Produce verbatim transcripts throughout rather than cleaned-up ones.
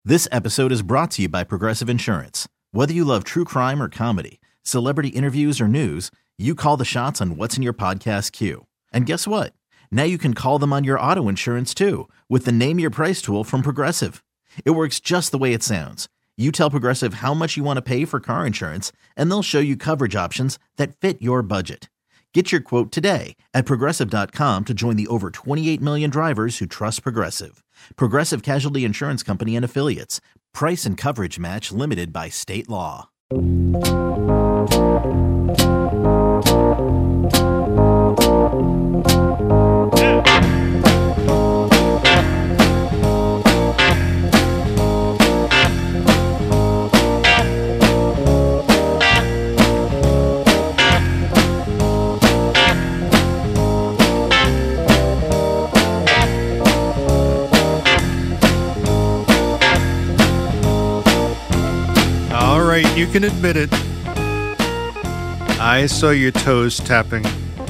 This episode is brought to you by Progressive Insurance. Whether you love true crime or comedy, celebrity interviews or news, you call the shots on what's in your podcast queue. And guess what? Now you can call them on your auto insurance too with the Name Your Price tool from Progressive. It works just the way it sounds. You tell Progressive how much you want to pay for car insurance, and they'll show you coverage options that fit your budget. Get your quote today at Progressive dot com to join the over twenty-eight million drivers who trust Progressive. Progressive Casualty Insurance Company and Affiliates. Price and coverage match limited by state law. You can admit it. I saw your toes tapping.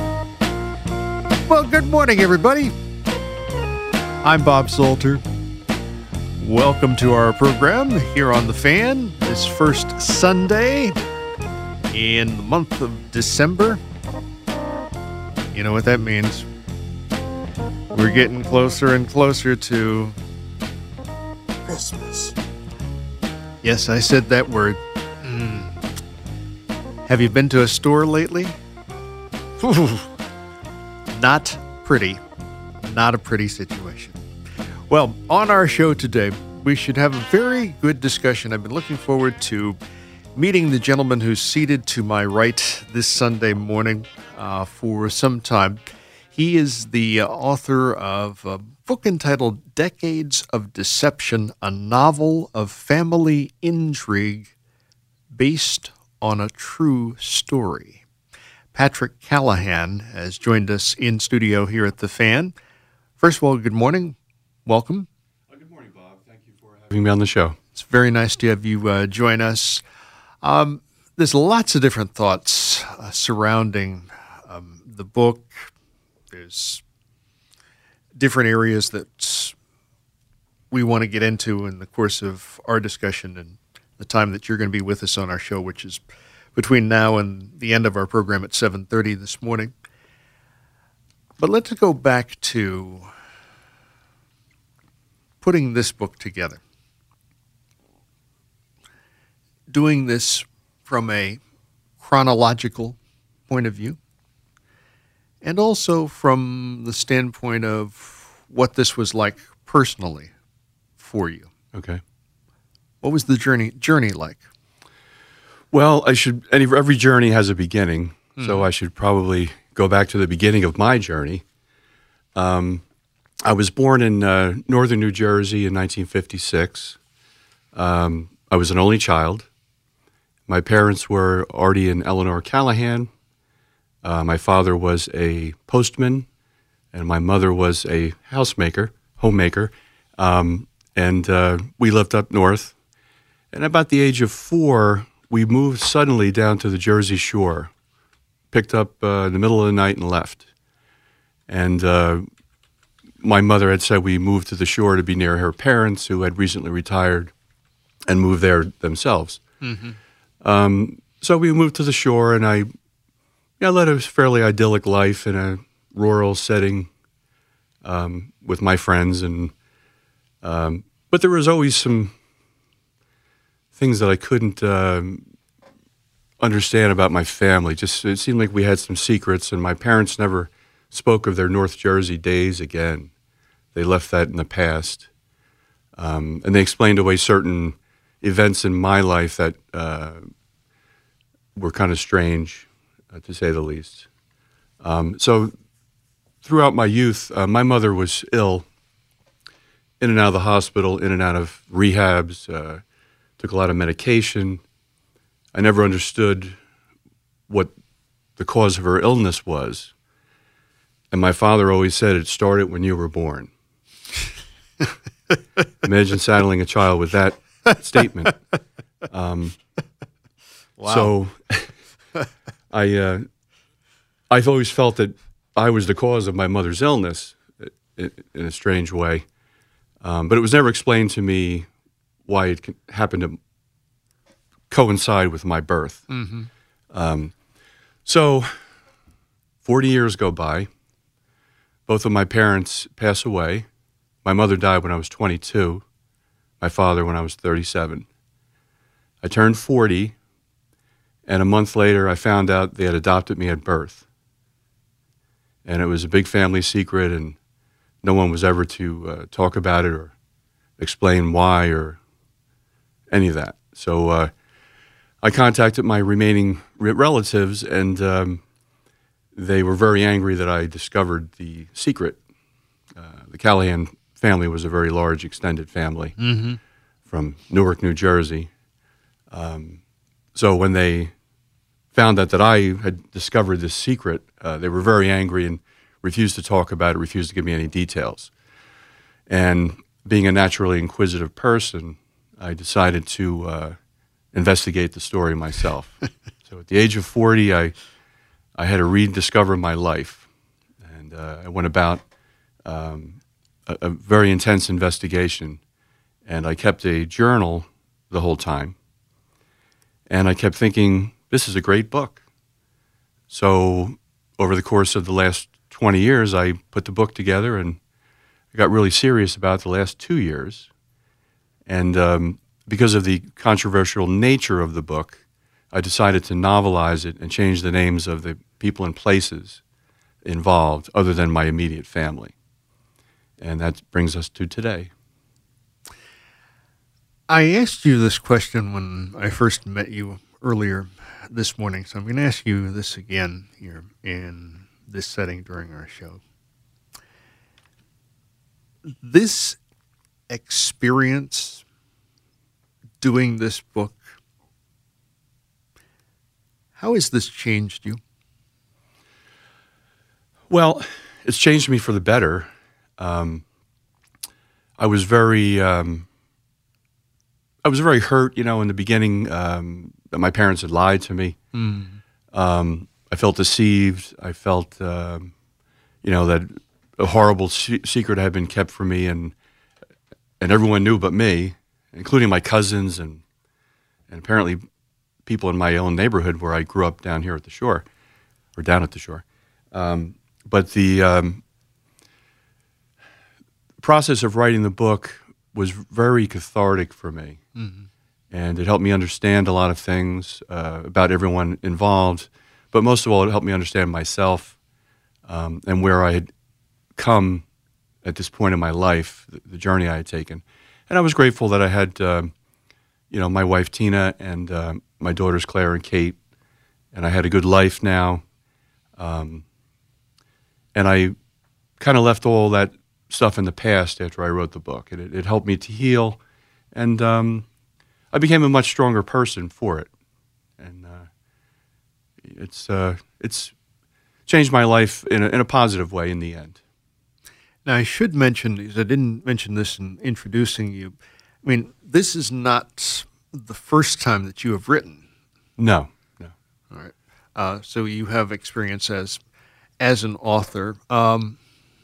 Well, good morning, everybody. I'm Bob Salter. Welcome to our program here on The Fan, this first Sunday in the month of December. You know what that means. We're getting closer and closer to Christmas. Yes, I said that word. Have you been to a store lately? Not pretty. Not a pretty situation. Well, on our show today, we should have a very good discussion. I've been looking forward to meeting the gentleman who's seated to my right this Sunday morning uh, for some time. He is the uh, author of a book entitled Decades of Deception, a novel of family intrigue based on a true story. Patrick Callahan has joined us in studio here at The Fan. First of all, good morning. Welcome. Uh, good morning, Bob. Thank you for having me on the show. It's very nice to have you uh, join us. Um, there's lots of different thoughts uh, surrounding um, the book. There's different areas that we want to get into in the course of our discussion and the time that you're going to be with us on our show, which is between now and the end of our program at seven thirty this morning. But let's go back to putting this book together. Doing this from a chronological point of view, and also from the standpoint of what this was like personally for you. Okay. What was the journey journey like? Well, I should. Any, every journey has a beginning, mm. so Hmm. I should probably go back to the beginning of my journey. Um, I was born in uh, northern New Jersey in nineteen fifty-six. Um, I was an only child. My parents were Artie and Eleanor Callahan. Uh, my father was a postman, and my mother was a housemaker, homemaker, um, and uh, we lived up north. And about the age of four, we moved suddenly down to the Jersey Shore, picked up uh, in the middle of the night and left. And uh, my mother had said we moved to the shore to be near her parents, who had recently retired and moved there themselves. Mm-hmm. Um, so we moved to the shore, and I yeah, led a fairly idyllic life in a rural setting um, with my friends. and um, But there was always some things that I couldn't um, understand about my family. Just it seemed like we had some secrets, and my parents never spoke of their North Jersey days again. They left that in the past, um, and they explained away certain events in my life that uh, were kind of strange, uh, to say the least. Um, so throughout my youth, uh, my mother was ill, in and out of the hospital, in and out of rehabs. Uh, took a lot of medication. I never understood what the cause of her illness was. And my father always said it started when you were born. Imagine saddling a child with that statement. Um, wow. So I, uh, I've always felt that I was the cause of my mother's illness in, in a strange way. Um, but it was never explained to me why it can, happened to coincide with my birth. Mm-hmm. Um, so, forty years go by. Both of my parents pass away. My mother died when I was twenty-two. My father when I was thirty-seven. I turned forty, and a month later I found out they had adopted me at birth. And it was a big family secret, and no one was ever to uh, talk about it or explain why or any of that. So uh, I contacted my remaining re- relatives, and um, they were very angry that I discovered the secret. Uh, the Callahan family was a very large, extended family Mm-hmm. from Newark, New Jersey. Um, so when they found out that I had discovered this secret, uh, they were very angry and refused to talk about it, refused to give me any details. And being a naturally inquisitive person, I decided to uh, investigate the story myself. So at the age of forty, I I had to rediscover my life, and uh, I went about um, a, a very intense investigation, and I kept a journal the whole time, and I kept thinking, this is a great book. So over the course of the last twenty years, I put the book together, and I got really serious about it the last two years. And um, because of the controversial nature of the book, I decided to novelize it and change the names of the people and places involved other than my immediate family. And that brings us to today. I asked you this question when I first met you earlier this morning, so I'm going to ask you this again here in this setting during our show. This experience doing this book, how has this changed you? Well, it's changed me for the better. Um, I was very, um, I was very hurt, you know, in the beginning um, that my parents had lied to me. Mm. Um, I felt deceived. I felt, um, you know, that a horrible se- secret had been kept from me, and and everyone knew but me, including my cousins and and apparently people in my own neighborhood where I grew up down here at the shore, or down at the shore. Um, but the um, process of writing the book was very cathartic for me, Mm-hmm. and it helped me understand a lot of things uh, about everyone involved. But most of all, it helped me understand myself um, and where I had come at this point in my life, the, the journey I had taken. And I was grateful that I had, um, you know, my wife Tina and uh, my daughters Claire and Kate, and I had a good life now. Um, and I kind of left all that stuff in the past after I wrote the book. And it, it helped me to heal, and um, I became a much stronger person for it. And uh, it's uh, it's changed my life in a, in a positive way in the end. Now, I should mention, because I didn't mention this in introducing you, I mean, this is not the first time that you have written. No, no. All right. Uh, so you have experience as as an author. Um,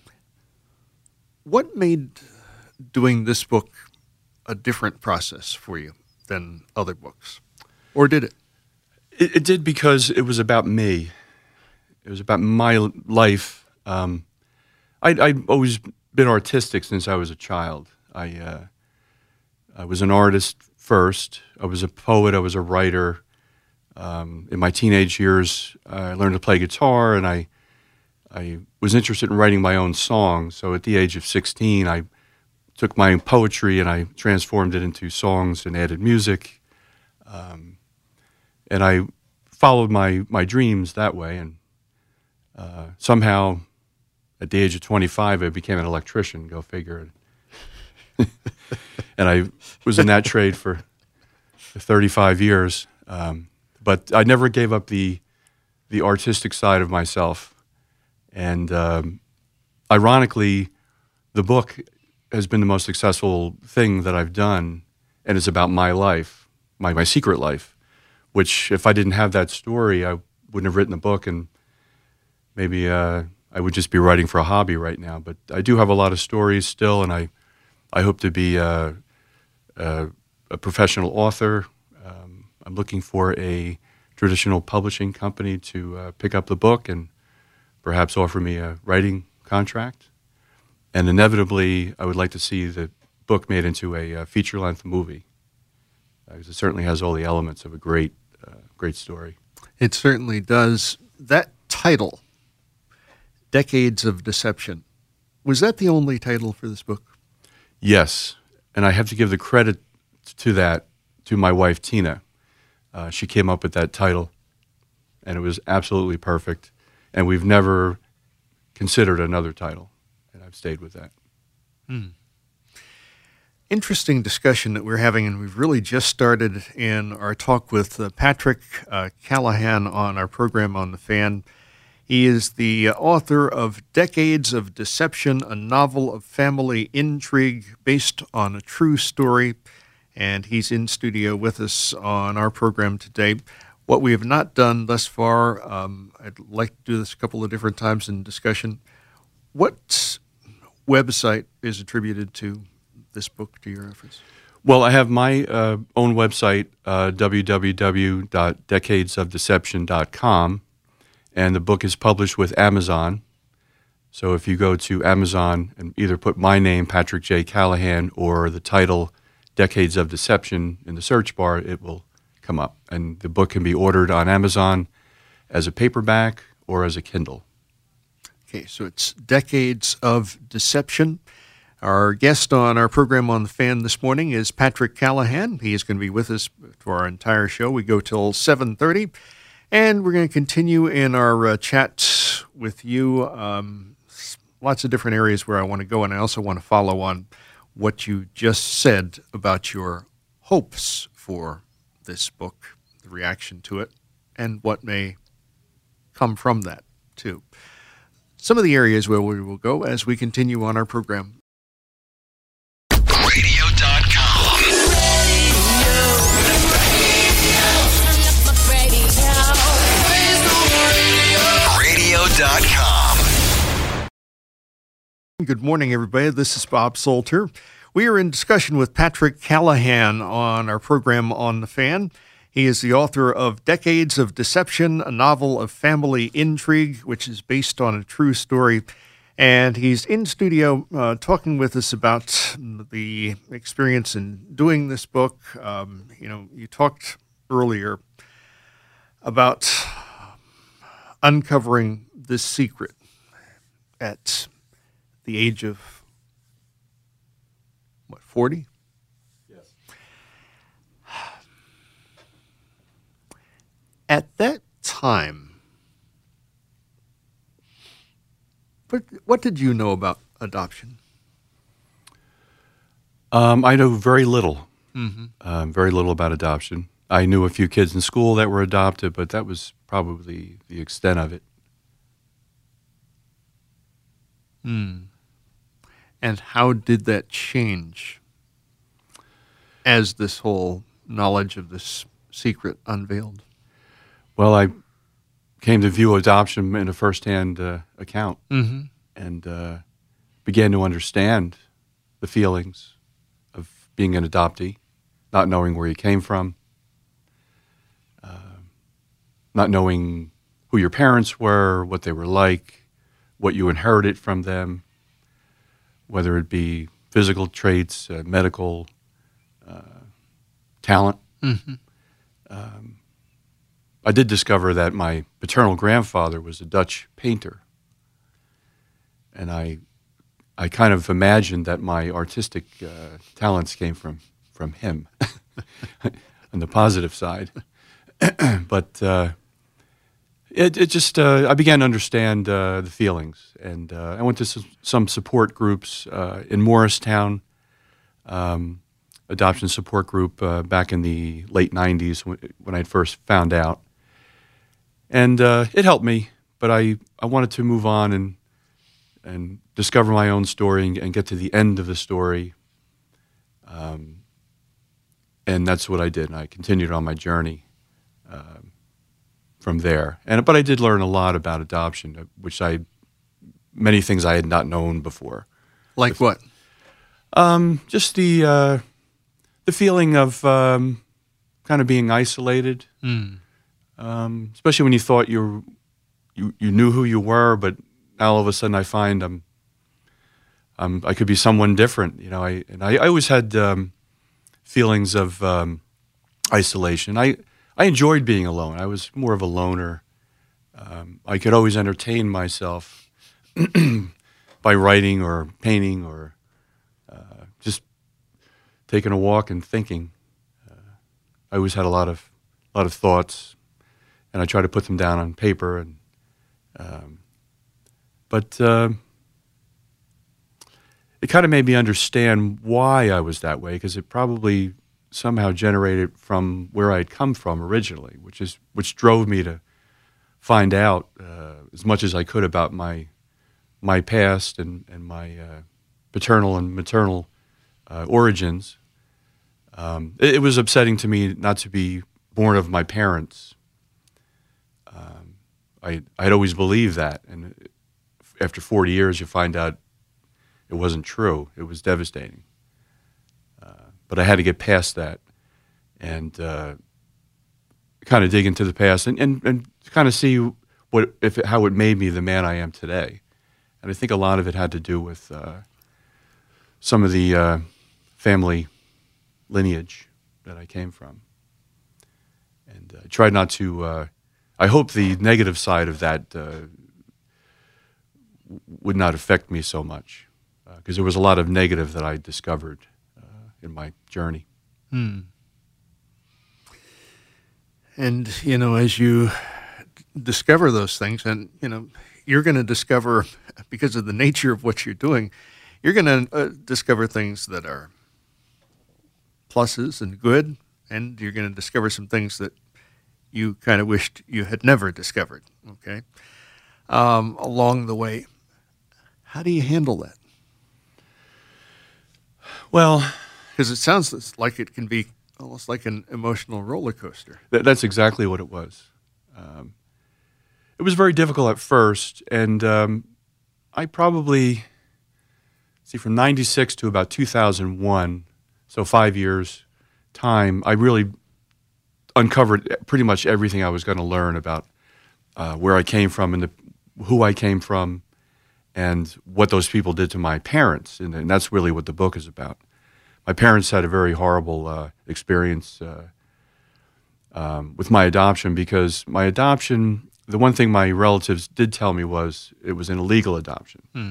what made doing this book a different process for you than other books? Or did it? It, it did, because it was about me. It was about my life. Um, I, I've always been artistic since I was a child. I uh, I was an artist first. I was a poet. I was a writer. Um, in my teenage years, I learned to play guitar, and I I was interested in writing my own songs. So at the age of sixteen, I took my poetry and I transformed it into songs and added music. Um, and I followed my, my dreams that way. And uh, somehow, at the age of twenty-five, I became an electrician, go figure. And I was in that trade for thirty-five years. Um, but I never gave up the the artistic side of myself. And um, ironically, the book has been the most successful thing that I've done, and it's about my life, my, my secret life, which if I didn't have that story, I wouldn't have written the book, and maybe uh, I would just be writing for a hobby right now. But I do have a lot of stories still, and I, I hope to be uh, uh, a professional author. Um, I'm looking for a traditional publishing company to uh, pick up the book and perhaps offer me a writing contract. And inevitably, I would like to see the book made into a uh, feature-length movie, because it certainly has all the elements of a great, uh, great story. It certainly does. That title, Decades of Deception, was that the only title for this book? Yes, and I have to give the credit to that to my wife, Tina. Uh, she came up with that title, and it was absolutely perfect, and we've never considered another title, and I've stayed with that. Hmm. Interesting discussion that we're having, and we've really just started in our talk with uh, Patrick uh, Callahan on our program on The Fan. He is the author of Decades of Deception, a novel of family intrigue based on a true story, and he's in studio with us on our program today. What we have not done thus far, um, I'd like to do this a couple of different times in discussion. What website is attributed to this book, to your efforts? Well, I have my uh, own website, uh, w w w dot decades of deception dot com, and the book is published with Amazon. So if you go to Amazon and either put my name, Patrick J. Callahan, or the title, Decades of Deception, in the search bar, it will come up. And the book can be ordered on Amazon as a paperback or as a Kindle. Okay, so it's Decades of Deception. Our guest on our program on The Fan this morning is Patrick Callahan. He is going to be with us for our entire show. We go till seven thirty, and we're going to continue in our uh, chat with you. Um, lots of different areas where I want to go, and I also want to follow on what you just said about your hopes for this book, the reaction to it, and what may come from that, too. Some of the areas where we will go as we continue on our program. radio dot com. radio dot com. Good morning, everybody. This is Bob Salter. We are in discussion with Patrick Callahan on our program on The Fan. He is the author of Decades of Deception, a novel of family intrigue, which is based on a true story. And he's in studio uh, talking with us about the experience in doing this book. Um, you know, you talked earlier about uncovering this secret at the age of, what, forty? Yes. At that time, what, what did you know about adoption? Um, I know very little, Mm-hmm. um, very little about adoption. I knew a few kids in school that were adopted, but that was probably the extent of it. Mm. And how did that change as this whole knowledge of this secret unveiled? Well, I came to view adoption in a firsthand uh, account, Mm-hmm. and uh, began to understand the feelings of being an adoptee, not knowing where you came from, uh, not knowing who your parents were, what they were like, what you inherited from them, whether it be physical traits, uh, medical uh, talent. Mm-hmm. Um, I did discover that my paternal grandfather was a Dutch painter, and I, I kind of imagined that my artistic uh, talents came from from him, on the positive side. But uh, it it just uh, I began to understand uh, the feelings, and uh, I went to some, some support groups uh, in Morristown, um, adoption support group uh, back in the late nineties when, when I first found out. And uh, it helped me, but I, I wanted to move on and and discover my own story and, and get to the end of the story. Um, and that's what I did. And I continued on my journey uh, from there. And but I did learn a lot about adoption, which I many things I had not known before. Like what? Um, just the uh, the feeling of um, kind of being isolated, Mm. um, especially when you thought you you you knew who you were, but now all of a sudden I find I'm, I'm I could be someone different. You know, I and I, I always had um, feelings of um, isolation. I I enjoyed being alone. I was more of a loner. Um, I could always entertain myself by writing or painting or uh, just taking a walk and thinking. Uh, I always had a lot of lot of thoughts, and I try to put them down on paper. And um, but uh, it kind of made me understand why I was that way, because it probably somehow generated from where I'd come from originally, which is which drove me to find out uh, as much as I could about my my past and and my uh, paternal and maternal uh, origins. Um, it, it was upsetting to me not to be born of my parents. Um, I I'd always believed that, and after forty years, you find out it wasn't true. It was devastating. Uh, but I had to get past that and uh, kind of dig into the past and, and, and kind of see what if it, how it made me the man I am today. And I think a lot of it had to do with uh, some of the uh, family lineage that I came from. And I uh, tried not to, uh, I hope the negative side of that uh, would not affect me so much, because uh, there was a lot of negative that I discovered uh, in my journey. Hmm. And, you know, as you discover those things, and, you know, you're going to discover, because of the nature of what you're doing, you're going to uh, discover things that are pluses and good, and you're going to discover some things that you kind of wished you had never discovered, okay, um, along the way. How do you handle that? Well, because it sounds like it can be almost like an emotional roller coaster. Th- that's exactly what it was. Um, it was very difficult at first, and um, I probably, see, from ninety-six to about two thousand one, so five years time, I really uncovered pretty much everything I was going to learn about uh, where I came from and the, who I came from and what those people did to my parents, and, and that's really what the book is about. My parents had a very horrible uh, experience uh, um, with my adoption, because my adoption, the one thing my relatives did tell me was it was an illegal adoption. Hmm.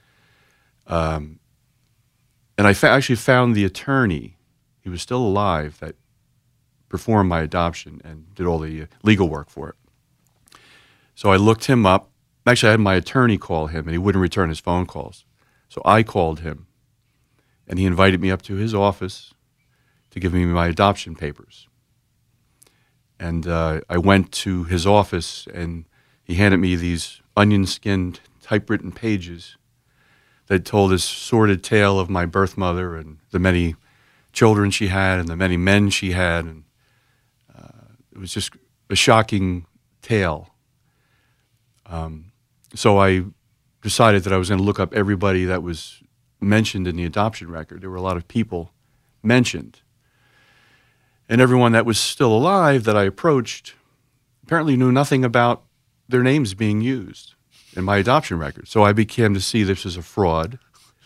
Um, and I fa- actually found the attorney, he was still alive, that performed my adoption and did all the uh, legal work for it. So I looked him up. Actually, I had my attorney call him, and he wouldn't return his phone calls. So I called him, and he invited me up to his office to give me my adoption papers. And uh, I went to his office, and he handed me these onion-skinned typewritten pages that told this sordid tale of my birth mother and the many children she had and the many men she had. And uh, it was just a shocking tale. Um, so I decided that I was going to look up everybody that was mentioned in the adoption record. There were a lot of people mentioned. And everyone that was still alive that I approached apparently knew nothing about their names being used in my adoption record. So I began to see this as a fraud.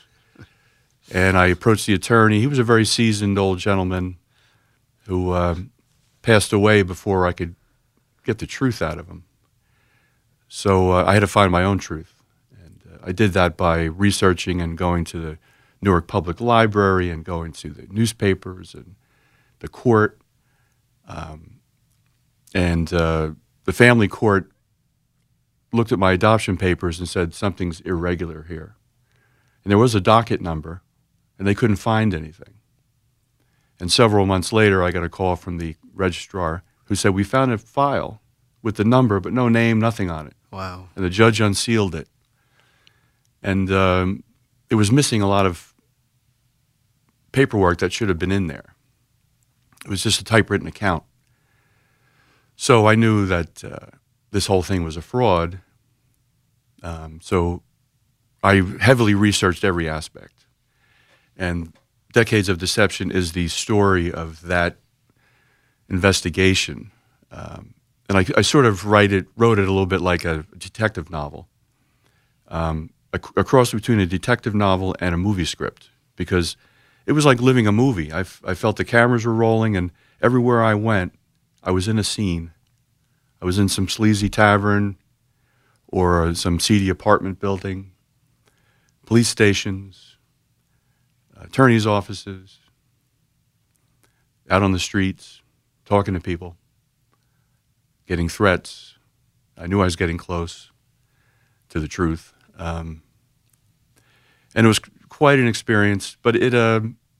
And I approached the attorney. He was a very seasoned old gentleman who uh, passed away before I could get the truth out of him. So uh, I had to find my own truth. And uh, I did that by researching and going to the Newark Public Library and going to the newspapers and the court. Um, and uh, the family court looked at my adoption papers and said, something's irregular here. And there was a docket number, and they couldn't find anything. And several months later, I got a call from the registrar who said, we found a file with the number, but no name, nothing on it. Wow. And the judge unsealed it. And um, it was missing a lot of paperwork that should have been in there. It was just a typewritten account. So I knew that uh, this whole thing was a fraud. Um, so I heavily researched every aspect. And Decades of Deception is the story of that investigation. Um, and I, I sort of write it, wrote it a little bit like a detective novel, um, a, a cross between a detective novel and a movie script, because it was like living a movie. I, f- I felt the cameras were rolling, and everywhere I went, I was in a scene. I was in some sleazy tavern or uh, some seedy apartment building, police stations, attorneys' offices, out on the streets, talking to people, getting threats. I knew I was getting close to the truth. Um, and it was quite an experience, but it, uh,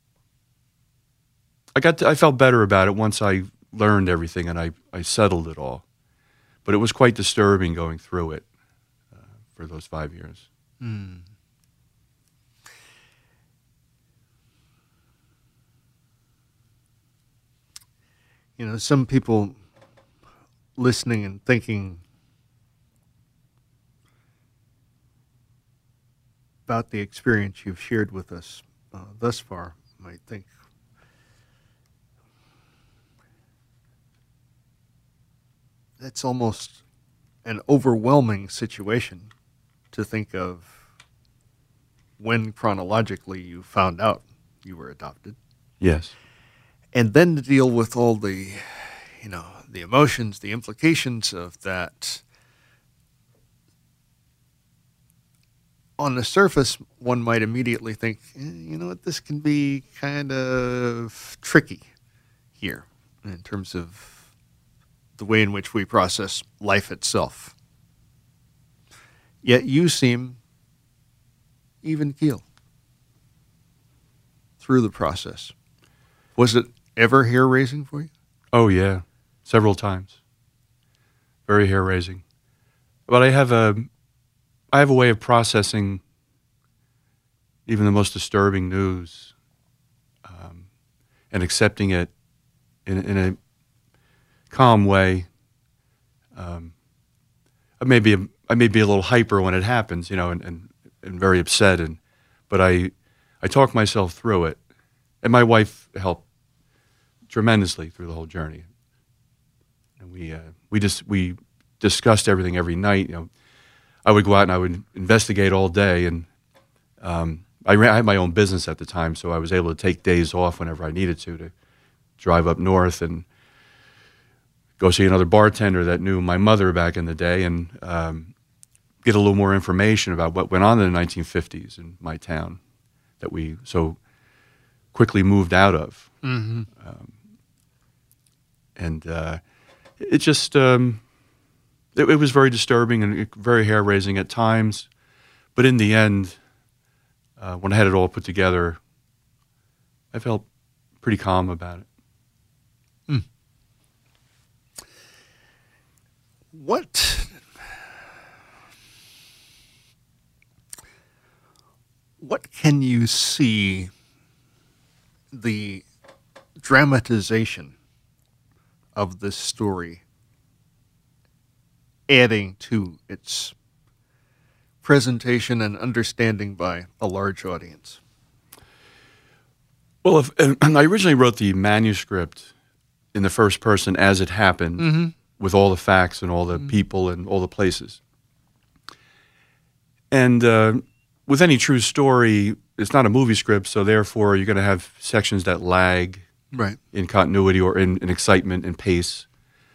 I got to, I felt better about it once I learned everything and I, I settled it all. But it was quite disturbing going through it uh, for those five years. Mm. You know, some people listening and thinking about the experience you've shared with us uh, thus far might think, that's almost an overwhelming situation to think of when chronologically you found out you were adopted. Yes. And then to deal with all the, you know, the emotions, the implications of that. On the surface, one might immediately think, eh, you know what, this can be kind of tricky here in terms of the way in which we process life itself. Yet you seem even keel through the process. Was it ever hair-raising for you? Oh, yeah. Several times. Very hair-raising. But I have a, I have a way of processing even the most disturbing news um, and accepting it in, in a calm way. Um, I may be a, I may be a little hyper when it happens, you know, and, and, and very upset, and but I I talk myself through it, and my wife helped tremendously through the whole journey. And we uh, we just we discussed everything every night. You know, I would go out and I would investigate all day, and um, I, ran, I had my own business at the time, so I was able to take days off whenever I needed to to drive up north and go see another bartender that knew my mother back in the day, and um, get a little more information about what went on in the nineteen fifties in my town that we so quickly moved out of. Mm-hmm. Um, and uh, it just, um, it, it was very disturbing and very hair-raising at times. But in the end, uh, when I had it all put together, I felt pretty calm about it. Mm. What, what can you see the dramatization of this story adding to its presentation and understanding by a large audience? Well, if, and I originally wrote the manuscript in the first person as it happened, Mm-hmm. with all the facts and all the Mm-hmm. people and all the places. And uh, with any true story, it's not a movie script, so therefore you're going to have sections that lag Right. in continuity or in, in excitement and pace.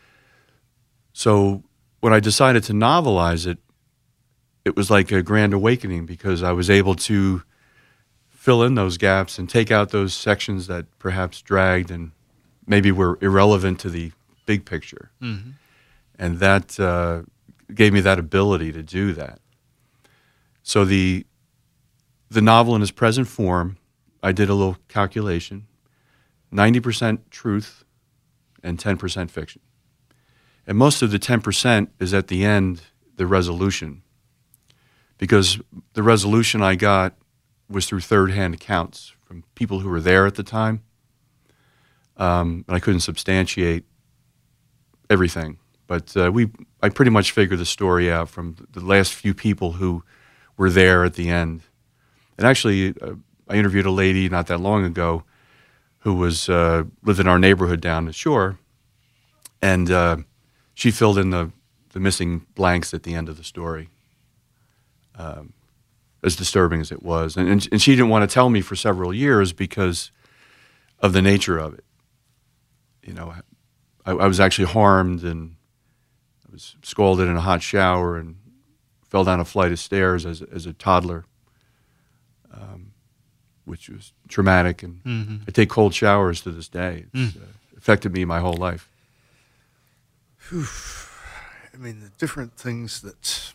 So when I decided to novelize it, it was like a grand awakening because I was able to fill in those gaps and take out those sections that perhaps dragged and maybe were irrelevant to the big picture. Mm-hmm. And that uh, gave me that ability to do that. So the the novel in its present form, I did a little calculation, ninety percent truth and ten percent fiction. And most of the ten percent is at the end, the resolution. Because the resolution I got was through third-hand accounts from people who were there at the time. Um, and I couldn't substantiate everything. But uh, we, I pretty much figured the story out from the last few people who were there at the end. And actually, uh, I interviewed a lady not that long ago who was uh, lived in our neighborhood down the shore, and uh, she filled in the, the missing blanks at the end of the story, um, as disturbing as it was. And, and, and she didn't want to tell me for several years because of the nature of it. You know, I, I was actually harmed, and I was scalded in a hot shower and fell down a flight of stairs as, as a toddler. Um, which was traumatic, and mm-hmm. I take cold showers to this day. It's mm. uh, affected me my whole life. Whew. I mean, the different things that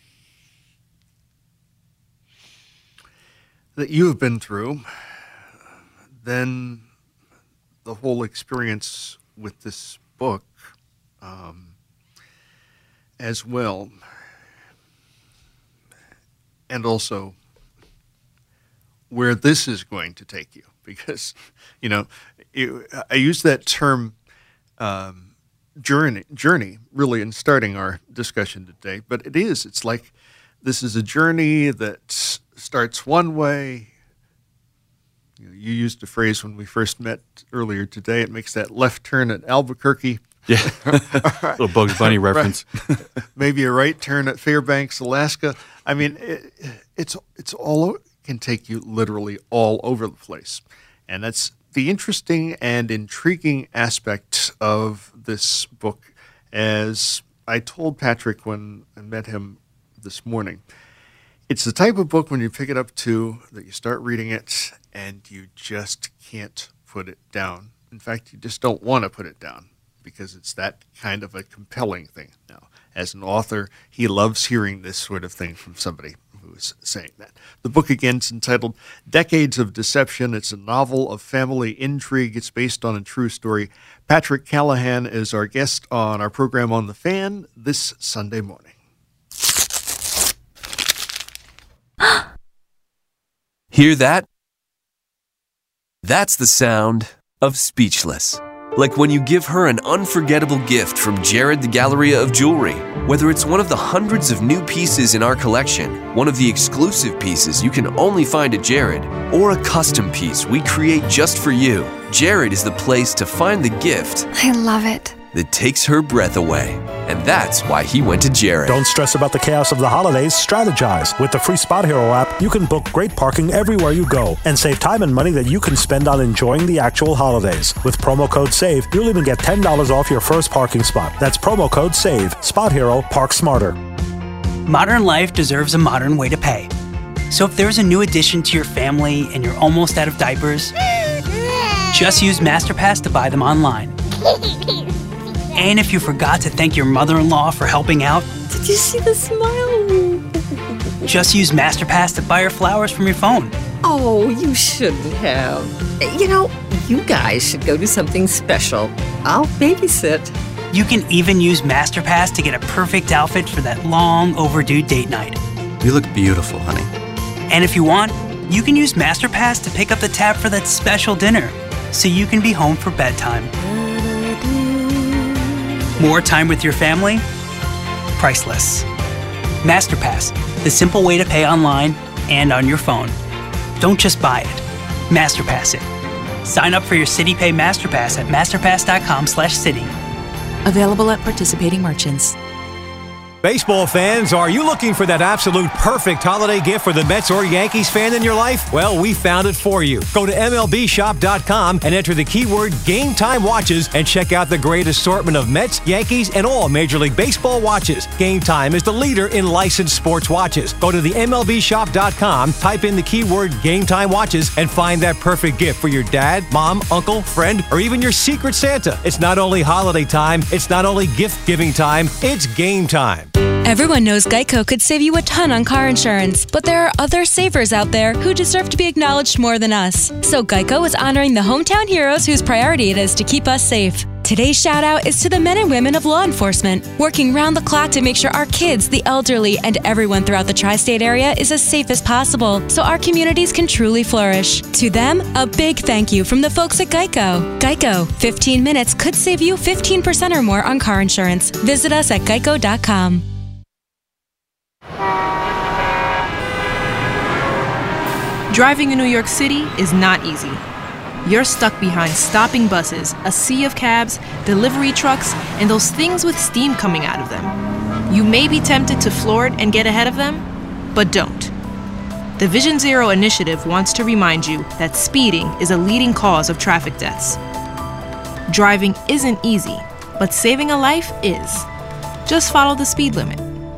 that you have been through, then the whole experience with this book um, as well, and also where this is going to take you, because, you know, you, I use that term um, journey, journey really in starting our discussion today, but it is, it's like this is a journey that starts one way. You know, you used a phrase when we first met earlier today, it makes that left turn at Albuquerque. Yeah, little Bugs Bunny reference. Right. Maybe a right turn at Fairbanks, Alaska. I mean, it, it's it's all can take you literally all over the place. And that's the interesting and intriguing aspect of this book. As I told Patrick when I met him this morning, it's the type of book when you pick it up too, that you start reading it and you just can't put it down. In fact, you just don't want to put it down because it's that kind of a compelling thing. Now, as an author, he loves hearing this sort of thing from somebody who's saying that. The book, again, is entitled Decades of Deception. It's a novel of family intrigue. It's based on a true story. Patrick Callahan is our guest on our program on The Fan this Sunday morning. Hear that? That's the sound of Speechless. Like when you give her an unforgettable gift from Jared the Galleria of Jewelry. Whether it's one of the hundreds of new pieces in our collection, one of the exclusive pieces you can only find at Jared, or a custom piece we create just for you, Jared is the place to find the gift I love it. that takes her breath away. And that's why he went to Jared. Don't stress about the chaos of the holidays, strategize. With the free Spot Hero app, you can book great parking everywhere you go and save time and money that you can spend on enjoying the actual holidays. With promo code SAVE, you'll even get ten dollars off your first parking spot. That's promo code SAVE. Spot Hero, park smarter. Modern life deserves a modern way to pay. So if there's a new addition to your family and you're almost out of diapers, just use MasterPass to buy them online. And if you forgot to thank your mother-in-law for helping out, Did you see the smile? just use MasterPass to buy her flowers from your phone. Oh, you shouldn't have. You know, you guys should go do something special. I'll babysit. You can even use MasterPass to get a perfect outfit for that long overdue date night. You look beautiful, honey. And if you want, you can use MasterPass to pick up the tab for that special dinner, so you can be home for bedtime. More time with your family? Priceless. MasterPass, the simple way to pay online and on your phone. Don't just buy it. MasterPass it. Sign up for your CityPay MasterPass at masterpass.com slash city. Available at participating merchants. Baseball fans, are you looking for that absolute perfect holiday gift for the Mets or Yankees fan in your life? Well, we found it for you. Go to M L B shop dot com and enter the keyword Game Time Watches and check out the great assortment of Mets, Yankees, and all Major League Baseball watches. Game Time is the leader in licensed sports watches. Go to the M L B shop dot com, type in the keyword Game Time Watches, and find that perfect gift for your dad, mom, uncle, friend, or even your secret Santa. It's not only holiday time, it's not only gift-giving time, it's game time. Everyone knows Geico could save you a ton on car insurance, but there are other savers out there who deserve to be acknowledged more than us. So Geico is honoring the hometown heroes whose priority it is to keep us safe. Today's shout out is to the men and women of law enforcement, working round the clock to make sure our kids, the elderly, and everyone throughout the tri-state area is as safe as possible so our communities can truly flourish. To them, a big thank you from the folks at Geico. Geico, fifteen minutes could save you fifteen percent or more on car insurance. Visit us at geico dot com. Driving in New York City is not easy. You're stuck behind stopping buses, a sea of cabs, delivery trucks, and those things with steam coming out of them. You may be tempted to floor it and get ahead of them, but don't. The Vision Zero initiative wants to remind you that speeding is a leading cause of traffic deaths. Driving isn't easy, but saving a life is. Just follow the speed limit.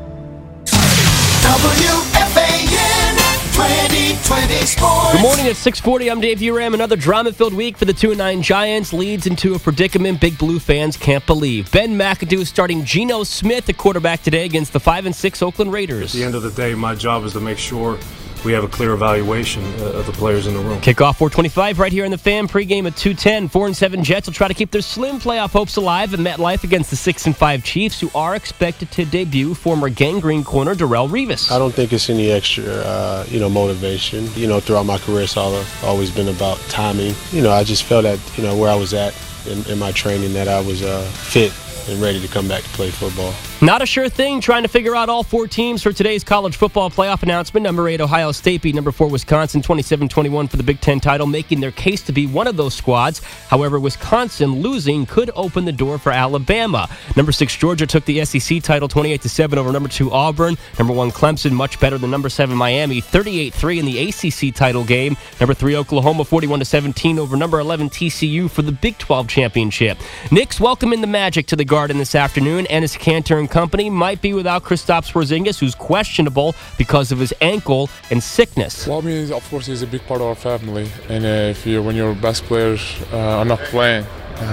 W F A N twenty twenty Sports. Good morning at six forty. I'm Dave Uram. Another drama-filled week for the two and nine Giants leads into a predicament Big Blue fans can't believe. Ben McAdoo is starting Geno Smith at quarterback today against the five and six Oakland Raiders. At the end of the day, my job is to make sure we have a clear evaluation uh, of the players in the room. Kickoff four twenty-five right here in the Fan. Pregame at two ten. Four and seven Jets will try to keep their slim playoff hopes alive at MetLife against the six and five Chiefs, who are expected to debut former Gang Green corner Darrelle Revis. I don't think it's any extra, uh, you know, motivation. You know, throughout my career, it's all, always been about timing. You know, I just felt that, you know, where I was at in, in my training, that I was uh, fit and ready to come back to play football. Not a sure thing, trying to figure out all four teams for today's college football playoff announcement. Number eight, Ohio State beat number four, Wisconsin, twenty-seven twenty-one for the Big Ten title, making their case to be one of those squads. However, Wisconsin losing could open the door for Alabama. Number six, Georgia took the S E C title twenty-eight to seven over number two, Auburn. Number one, Clemson, much better than number seven, Miami, thirty-eight three in the A C C title game. Number three, Oklahoma, forty-one to seventeen over number eleven, T C U for the Big twelve championship. Knicks welcoming the Magic to the Garden this afternoon. Enes Kanter and company might be without Kristaps Porzingis, who's questionable because of his ankle and sickness. Well, I mean, of course, he's a big part of our family, and uh, if you, when your best players uh, are not playing,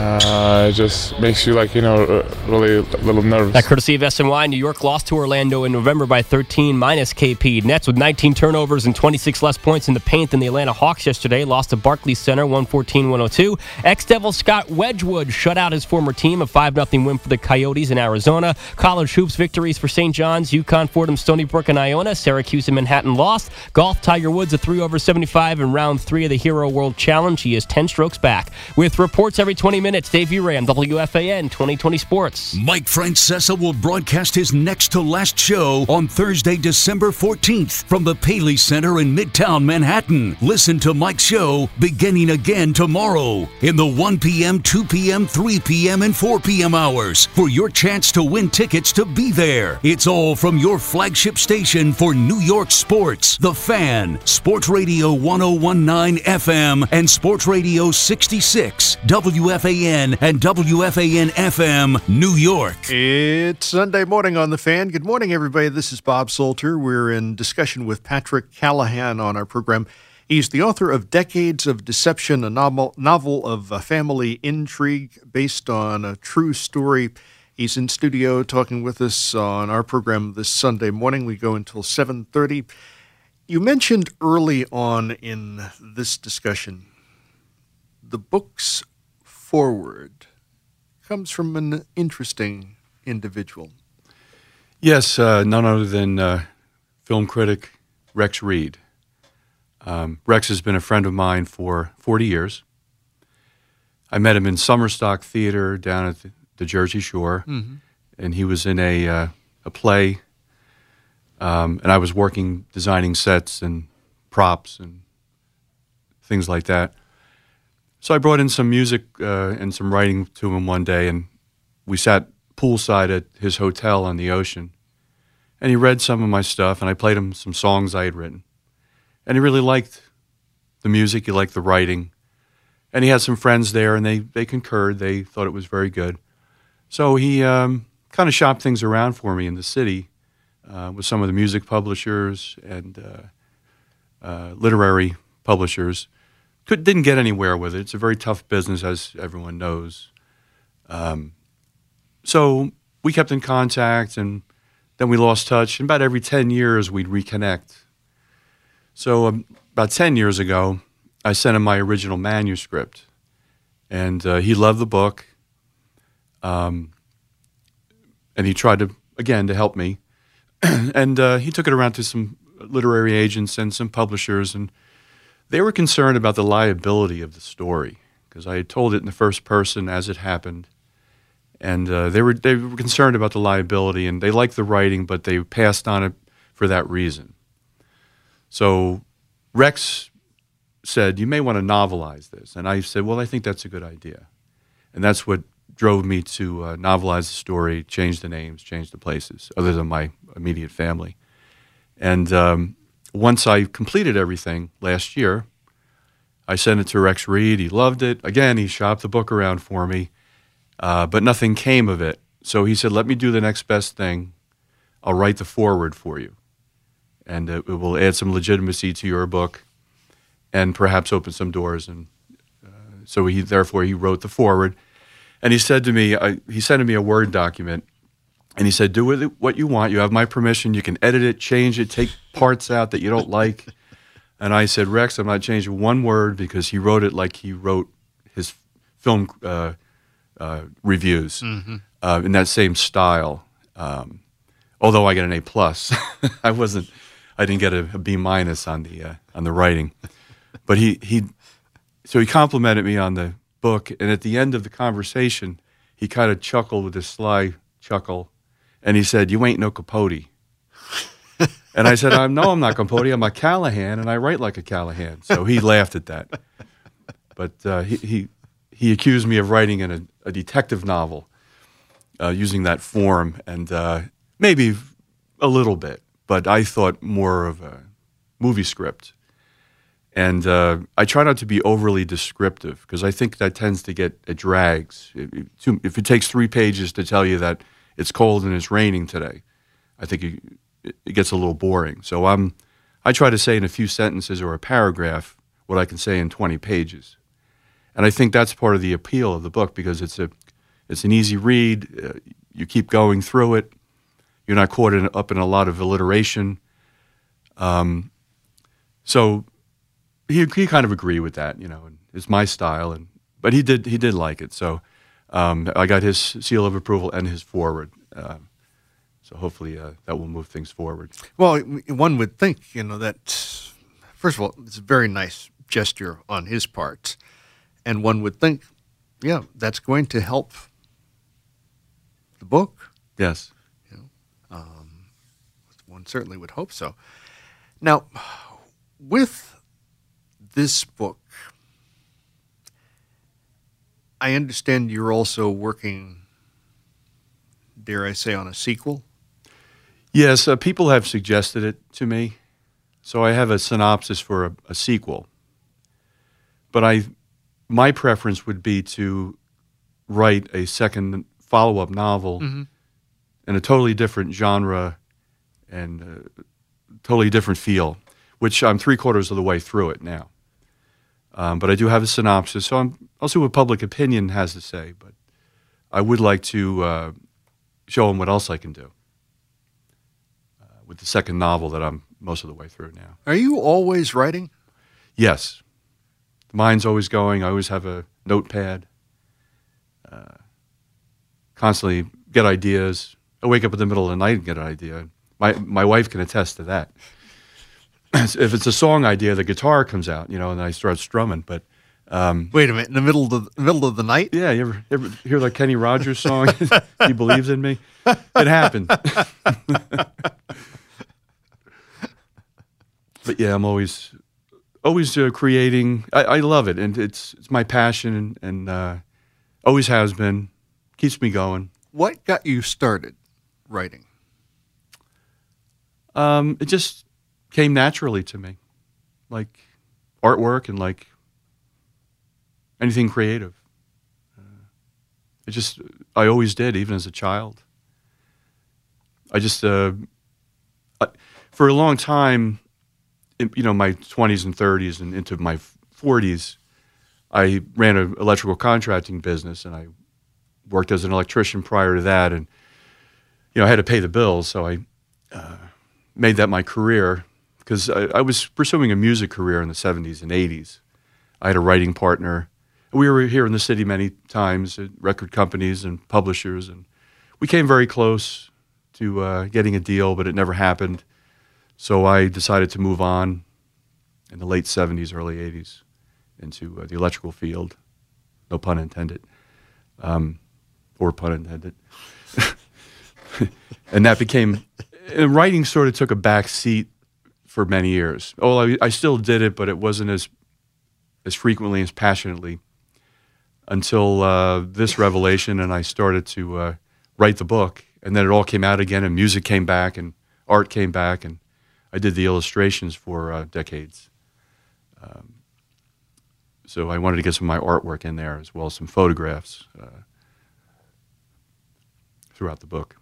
Uh, it just makes you, like, you know, really a little nervous. That courtesy of S N Y. New York lost to Orlando in November by thirteen, minus K P. Nets with nineteen turnovers and twenty-six less points in the paint than the Atlanta Hawks yesterday. Lost to Barclays Center, one fourteen to one oh two. Ex-Devil Scott Wedgwood shut out his former team, a five nothing win for the Coyotes in Arizona. College hoops victories for Saint John's, UConn, Fordham, Stony Brook, and Iona. Syracuse and Manhattan lost. Golf, Tiger Woods a three over seventy-five in round three of the Hero World Challenge. He is ten strokes back. With reports every twenty minutes, Dave Uram, W F A N twenty twenty Sports. Mike Francesa will broadcast his next to last show on Thursday, December fourteenth from the Paley Center in Midtown Manhattan. Listen to Mike's show beginning again tomorrow in the one p.m., two p.m., three p.m., and four p.m. hours for your chance to win tickets to be there. It's all from your flagship station for New York sports, The Fan, Sports Radio one oh one point nine F M, and Sports Radio sixty-six, W F A N and W F A N F M, New York. It's Sunday morning on The Fan. Good morning, everybody. This is Bob Salter. We're in discussion with Patrick Callahan on our program. He's the author of Decades of Deception, a novel, novel of uh, family intrigue based on a true story. He's in studio talking with us on our program this Sunday morning. We go until seven thirty. You mentioned early on in this discussion the book's forward comes from an interesting individual. Yes, uh, none other than uh, film critic Rex Reed. Um, Rex has been a friend of mine for forty years. I met him in Summerstock Theater down at the, the Jersey Shore, mm-hmm. and he was in a uh, a play, um, and I was working, designing sets and props and things like that. So I brought in some music uh, and some writing to him one day, and we sat poolside at his hotel on the ocean. And he read some of my stuff, and I played him some songs I had written. And he really liked the music, he liked the writing. And he had some friends there, and they, they concurred. They thought it was very good. So he um, kind of shopped things around for me in the city uh, with some of the music publishers and uh, uh, literary publishers. Could, didn't get anywhere with it. It's a very tough business, as everyone knows. Um, so we kept in contact, and then we lost touch. And about every ten years, we'd reconnect. So um, about ten years ago, I sent him my original manuscript, and uh, he loved the book. Um, and he tried to, again, to help me. and uh, he took it around to some literary agents and some publishers, and they were concerned about the liability of the story because I had told it in the first person as it happened, and uh, they were they were concerned about the liability, and they liked the writing, but they passed on it for that reason. So Rex said, you may want to novelize this. And I said, well, I think that's a good idea. And that's what drove me to uh, novelize the story, change the names, change the places, other than my immediate family. And um, once I completed everything last year, I sent it to Rex Reed. He loved it. Again, he shopped the book around for me, uh, but nothing came of it. So he said, let me do the next best thing. I'll write the foreword for you. And it, it will add some legitimacy to your book and perhaps open some doors. And uh, so he, therefore, he wrote the foreword. And he said to me, I, he sent me a Word document, and he said, do with it what you want. You have my permission. You can edit it, change it, take parts out that you don't like. And I said, Rex, I'm not changing one word, because he wrote it like he wrote his film uh, uh, reviews Mm-hmm. uh, in that same style. Um, although I got an A plus, I wasn't. I didn't get a, a B minus on the uh, on the writing. But he he, so he complimented me on the book, and at the end of the conversation, he kind of chuckled with a sly chuckle, and he said, "You ain't no Capote." And I said, I'm, no, I'm not Capote. I'm a Callahan, and I write like a Callahan. So he laughed at that. But uh, he, he he accused me of writing in a, a detective novel uh, using that form, and uh, maybe a little bit, but I thought more of a movie script. And uh, I try not to be overly descriptive, because I think that tends to get, it drags. If it takes three pages to tell you that it's cold and it's raining today, I think you, it gets a little boring. So I'm, I try to say in a few sentences or a paragraph what I can say in twenty pages. And I think that's part of the appeal of the book, because it's a, it's an easy read. Uh, you keep going through it. You're not caught in, up in a lot of alliteration. Um, so he he kind of agreed with that, you know. And it's my style, and but he did he did like it. So um, I got his seal of approval and his forward. Uh, So hopefully uh, that will move things forward. Well, one would think, you know, that, first of all, it's a very nice gesture on his part. And one would think, yeah, that's going to help the book. Yes. You know, um, one certainly would hope so. Now, with this book, I understand you're also working, dare I say, on a sequel? Yes, uh, people have suggested it to me, so I have a synopsis for a, a sequel. But I, my preference would be to write a second follow-up novel Mm-hmm. in a totally different genre and a totally different feel, which I'm three quarters of the way through it now. Um, but I do have a synopsis, so I'm, I'll see what public opinion has to say. But I would like to uh, show them what else I can do with the second novel that I'm most of the way through now. Are you always writing? Yes. The mind's always going. I always have a notepad. Uh, constantly get ideas. I wake up in the middle of the night and get an idea. My my wife can attest to that. If it's a song idea, the guitar comes out, you know, and I start strumming. But um, wait a minute, in the middle of the middle of the night? Yeah, you ever, ever hear that Kenny Rogers song? He believes in me. It happened. But yeah, I'm always, always uh, creating. I, I love it, and it's it's my passion, and, and uh, always has been. Keeps me going. What got you started writing? Um, it just came naturally to me, like artwork and like anything creative. Uh, it just I always did, even as a child. I just uh, I, for a long time. In, you know, my twenties and thirties and into my forties, I ran an electrical contracting business, and I worked as an electrician prior to that. And, you know, I had to pay the bills, so I uh, made that my career, because I, I was pursuing a music career in the seventies and eighties. I had a writing partner. We were here in the city many times at record companies and publishers, and we came very close to uh, getting a deal, but it never happened. So I decided to move on in the late seventies, early eighties into uh, the electrical field. No pun intended. Um, or pun intended. And that became, and writing sort of took a back seat for many years. Oh, I, I still did it, but it wasn't as as frequently, as passionately, until uh, this revelation, and I started to uh, write the book, and then it all came out again, and music came back, and art came back, and I did the illustrations for uh, decades. Um, so I wanted to get some of my artwork in there, as well as some photographs uh, throughout the book.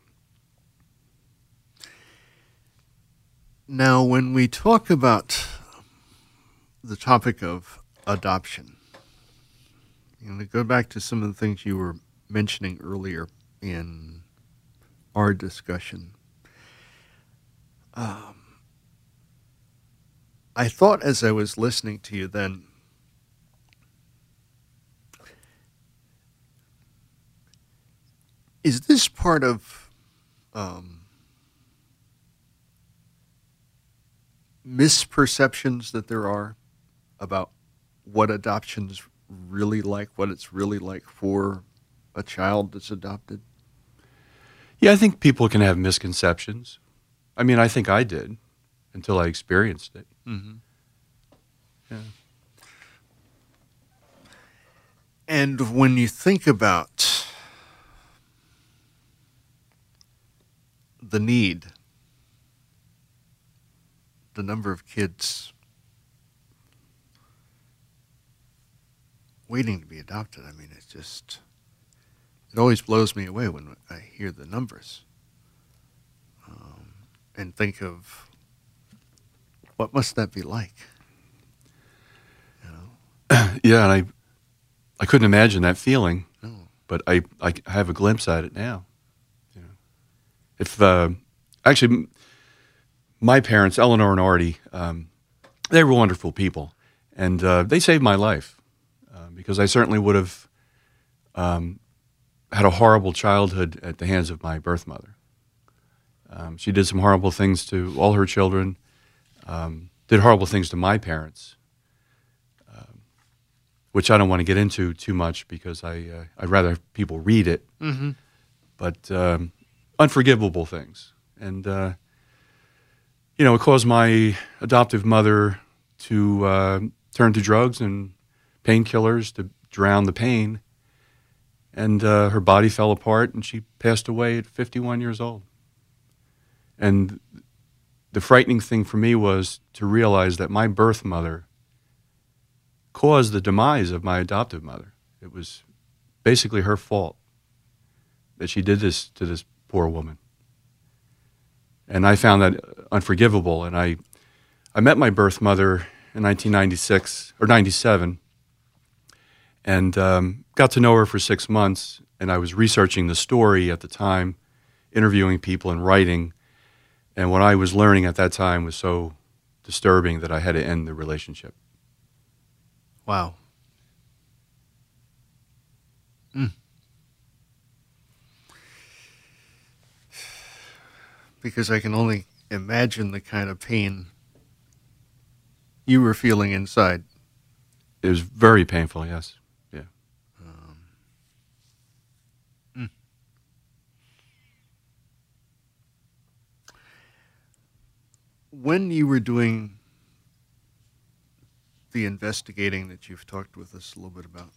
Now, when we talk about the topic of adoption, I'm going to go back to some of the things you were mentioning earlier in our discussion. Um, I thought as I was listening to you then, is this part of um, misperceptions that there are about what adoption's really like, what it's really like for a child that's adopted? Yeah, I think people can have misconceptions. I mean, I think I did until I experienced it. Mm-hmm. Yeah. And when you think about the need, the number of kids waiting to be adopted, I mean, it's just, it always blows me away when I hear the numbers um, and think of what must that be like? You know? Yeah, and I I couldn't imagine that feeling, No. but I, I have a glimpse at it now. You know, if uh, actually, m- my parents, Eleanor and Artie, um, they were wonderful people, and uh, they saved my life uh, because I certainly would have um, had a horrible childhood at the hands of my birth mother. Um, she did some horrible things to all her children, um, did horrible things to my parents, um, which I don't want to get into too much because I, uh, I'd rather people read it. Mm-hmm. But um, unforgivable things. And, uh, you know, it caused my adoptive mother to uh, turn to drugs and painkillers to drown the pain. And uh, her body fell apart, and she passed away at fifty-one years old. And the frightening thing for me was to realize that my birth mother caused the demise of my adoptive mother. It was basically her fault that she did this to this poor woman. And I found that unforgivable. And I, I met my birth mother in nineteen ninety-six or ninety-seven, and um, got to know her for six months. And I was researching the story at the time, interviewing people and writing. And what I was learning at that time was so disturbing that I had to end the relationship. Wow. Mm. Because I can only imagine the kind of pain you were feeling inside. It was very painful, yes. Yeah. Um, mm. When you were doing the investigating that you've talked with us a little bit about,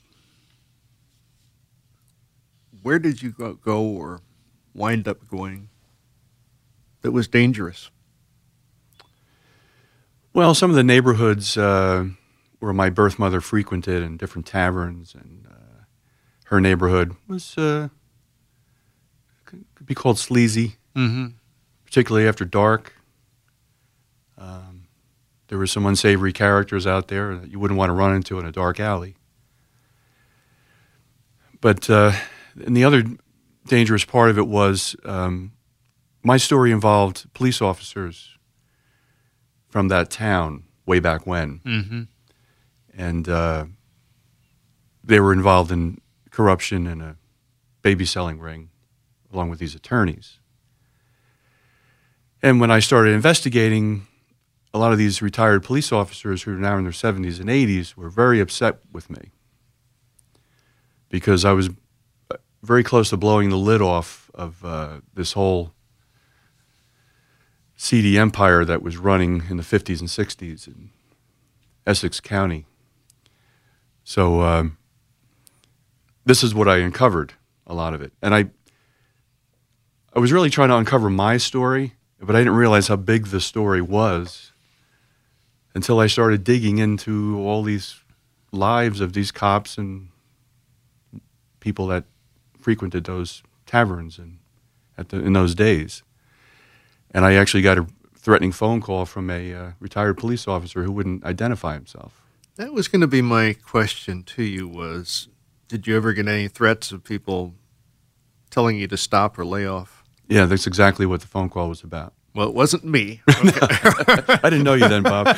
where did you go, go or wind up going that was dangerous? Well, some of the neighborhoods uh, where my birth mother frequented and different taverns, and uh, her neighborhood was, uh, could, could be called sleazy, Mm-hmm. particularly after dark. Um, there were some unsavory characters out there that you wouldn't want to run into in a dark alley. But, uh, and the other dangerous part of it was um, my story involved police officers from that town way back when. Mm-hmm. And uh, they were involved in corruption and a baby selling ring, along with these attorneys. And when I started investigating, a lot of these retired police officers who are now in their seventies and eighties were very upset with me because I was very close to blowing the lid off of uh, this whole seedy empire that was running in the fifties and sixties in Essex County. So um, this is what I uncovered, a lot of it. And I I was really trying to uncover my story, but I didn't realize how big the story was until I started digging into all these lives of these cops and people that frequented those taverns and at the, in those days. And I actually got a threatening phone call from a uh, retired police officer who wouldn't identify himself. That was going to be my question to you was, did you ever get any threats of people telling you to stop or lay off? Yeah, that's exactly what the phone call was about. Well, it wasn't me. Okay. I didn't know you then, Bob.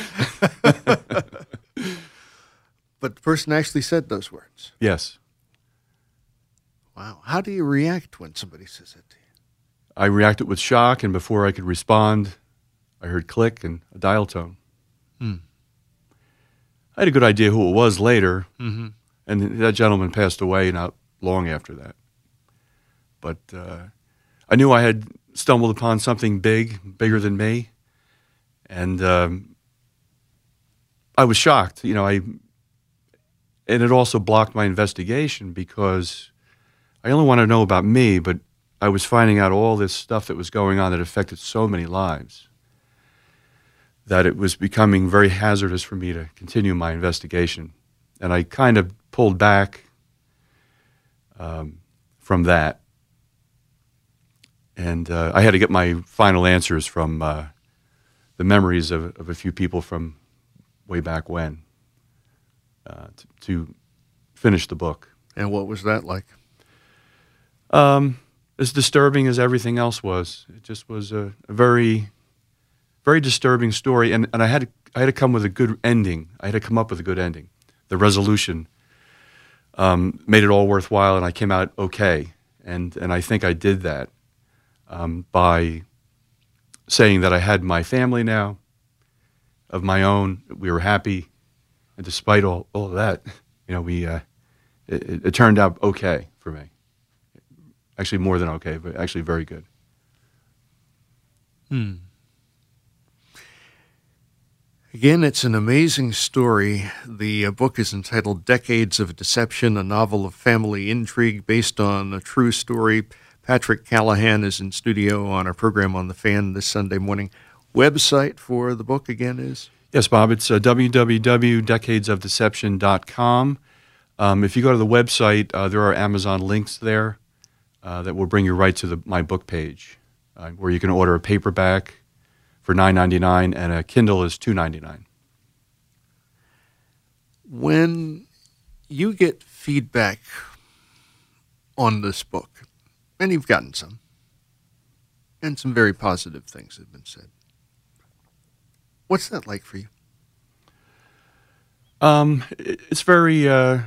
But the person actually said those words. Yes. Wow. How do you react when somebody says that to you? I reacted with shock, and before I could respond, I heard click and a dial tone. Hmm. I had a good idea who it was later, Mm-hmm. and that gentleman passed away not long after that. But uh, I knew I had stumbled upon something big, bigger than me, and um, I was shocked. You know, I and it also blocked my investigation because I only wanted to know about me, but I was finding out all this stuff that was going on that affected so many lives that it was becoming very hazardous for me to continue my investigation. And I kind of pulled back um, from that. And uh, I had to get my final answers from uh, the memories of, of a few people from way back when uh, to, to finish the book. And what was that like? Um, as disturbing as everything else was. It just was a, a very, very disturbing story. And, and I had to, I had to come with a good ending. I had to come up with a good ending. The resolution um, made it all worthwhile, and I came out okay. And and I think I did that. Um, by saying that I had my family now, of my own, we were happy, and despite all, all of that, you know, we uh, it, it turned out okay for me. Actually, more than okay, but actually very good. Hmm. Again, it's an amazing story. The uh, book is entitled Decades of Deception, a novel of family intrigue based on a true story. Patrick Callahan is in studio on our program on The Fan this Sunday morning. Website for the book again is? Yes, Bob. It's uh, w w w dot decades of deception dot com. Um, if you go to the website, uh, there are Amazon links there uh, that will bring you right to the, my book page, uh, where you can order a paperback for nine ninety-nine and a Kindle is two ninety-nine. When you get feedback on this book, and you've gotten some, and some very positive things have been said, what's that like for you? Um, it's very uh,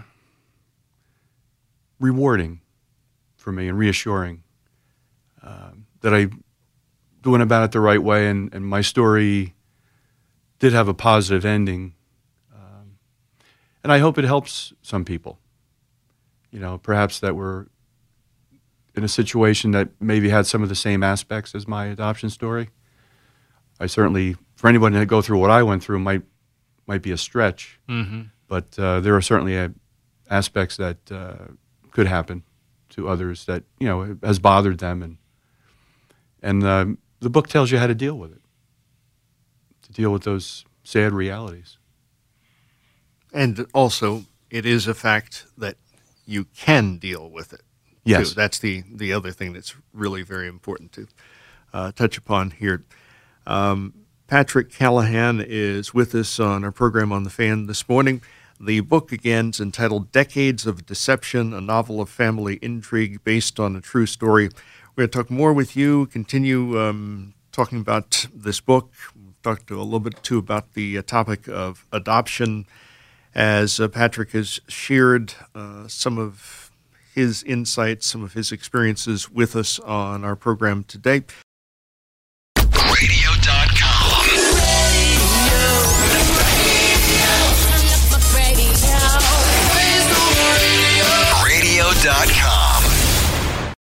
rewarding for me and reassuring uh, that I'm doing about it the right way, and, and my story did have a positive ending. Um, and I hope it helps some people, you know, perhaps that were in a situation that maybe had some of the same aspects as my adoption story. I certainly, for anyone to go through what I went through, might might be a stretch, mm-hmm. but uh, there are certainly uh, aspects that uh, could happen to others that, you know, has bothered them, and and uh, the book tells you how to deal with it, to deal with those sad realities. And also, it is a fact that you can deal with it. Yes. Too. That's the, the other thing that's really very important to uh, touch upon here. Um, Patrick Callahan is with us on our program on The Fan this morning. The book, again, is entitled Decades of Deception, a novel of family intrigue based on a true story. We're going to talk more with you, continue um, talking about this book, talk to a little bit, too, about the uh, topic of adoption, as uh, Patrick has shared uh, some of his insights, some of his experiences with us on our program today. radio dot com. radio dot com.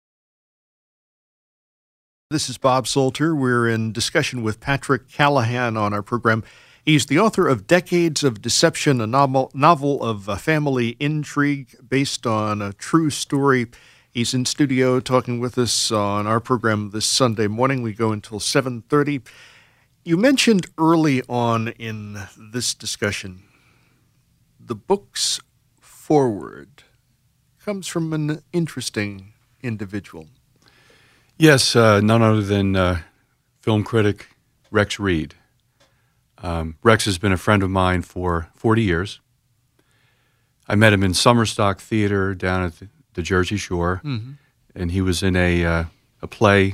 This is Bob Salter. We're in discussion with Patrick Callahan on our program. He's the author of Decades of Deception, a novel, novel of uh, family intrigue based on a true story. He's in studio talking with us on our program this Sunday morning. We go until seven thirty. You mentioned early on in this discussion the book's foreword comes from an interesting individual. Yes, uh, none other than uh, film critic Rex Reed. Um, Rex has been a friend of mine for forty years. I met him in Summerstock Theater down at the, the Jersey Shore, Mhm. and he was in a uh, a play,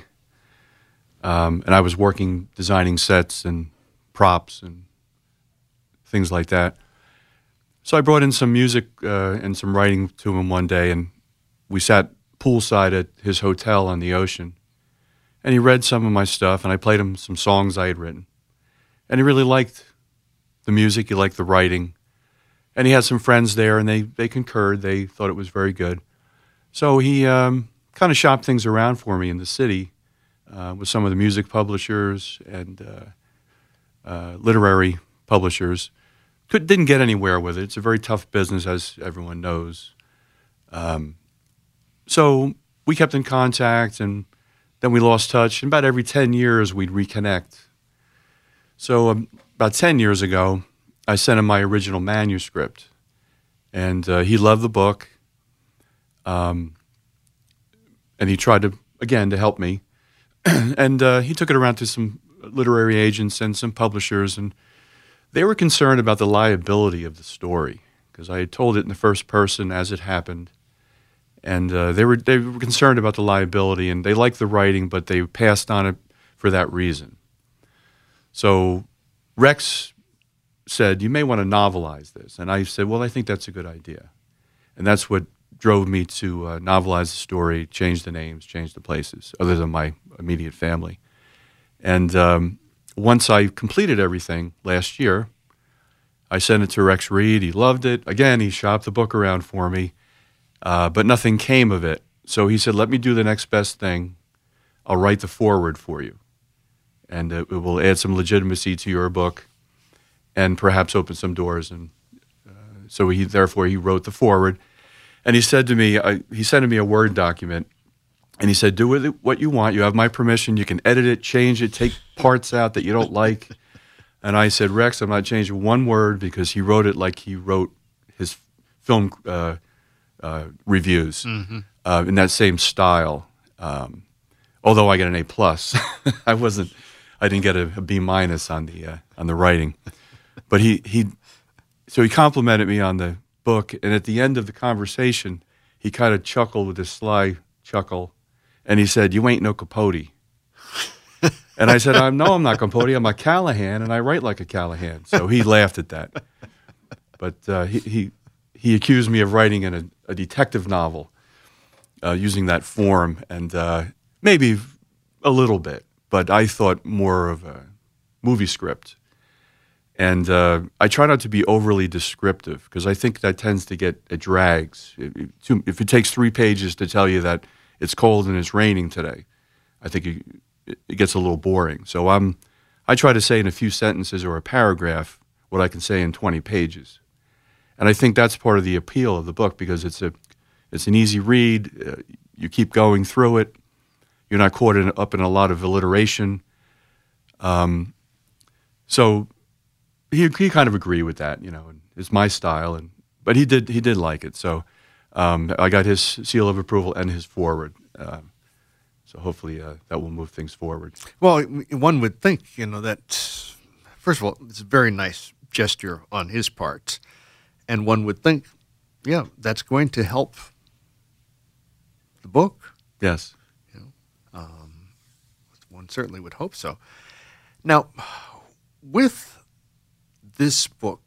um, and I was working, designing sets and props and things like that. So I brought in some music uh, and some writing to him one day, and we sat poolside at his hotel on the ocean, and he read some of my stuff, and I played him some songs I had written. And he really liked the music, he liked the writing, and he had some friends there, and they, they concurred. They thought it was very good. So he um, kind of shopped things around for me in the city uh, with some of the music publishers and uh, uh, literary publishers. Could, didn't get anywhere with it. It's a very tough business, as everyone knows. Um, so we kept in contact, and then we lost touch. And about every ten years, we'd reconnect. So um, about ten years ago, I sent him my original manuscript, and uh, he loved the book, um, and he tried to, again, to help me. and uh, he took it around to some literary agents and some publishers, and they were concerned about the liability of the story, because I had told it in the first person as it happened, and uh, they were they were concerned about the liability, and they liked the writing, but they passed on it for that reason. So Rex said, you may want to novelize this. And I said, well, I think that's a good idea. And that's what drove me to uh, novelize the story, change the names, change the places, other than my immediate family. And um, once I completed everything last year, I sent it to Rex Reed. He loved it. Again, he shopped the book around for me, uh, but nothing came of it. So he said, let me do the next best thing. I'll write the foreword for you. And it will add some legitimacy to your book, and perhaps open some doors. And uh, so he, therefore, he wrote the foreword. And he said to me, I, he sent me a Word document, and he said, "Do with it what you want. You have my permission. You can edit it, change it, take parts out that you don't like." And I said, "Rex, I'm not changing one word," because he wrote it like he wrote his film uh, uh, reviews Mhm. uh, in that same style. Um, although I got an A plus, I wasn't. I didn't get a, a B minus on the uh, on the writing, but he he so he complimented me on the book, and at the end of the conversation, he kind of chuckled with a sly chuckle, and he said, "You ain't no Capote." And I said, "I'm no, I'm not Capote. I'm a Callahan, and I write like a Callahan." So he laughed at that, but uh, he he he accused me of writing in a, a detective novel uh, using that form, and uh, maybe a little bit. But I thought more of a movie script. And uh, I try not to be overly descriptive, because I think that tends to get, it drags. If it takes three pages to tell you that it's cold and it's raining today, I think it, it gets a little boring. So I'm, I try to say in a few sentences or a paragraph what I can say in twenty pages. And I think that's part of the appeal of the book, because it's a, it's an easy read. Uh, you keep going through it. You're not caught in, up in a lot of alliteration. Um, so he he kind of agreed with that, you know, and it's my style, and but he did he did like it. So um, I got his seal of approval and his forward. Uh, so hopefully uh, that will move things forward. Well, one would think, you know, that, first of all, it's a very nice gesture on his part. And one would think, yeah, that's going to help the book. Yes. Um, one certainly would hope so. Now, with this book,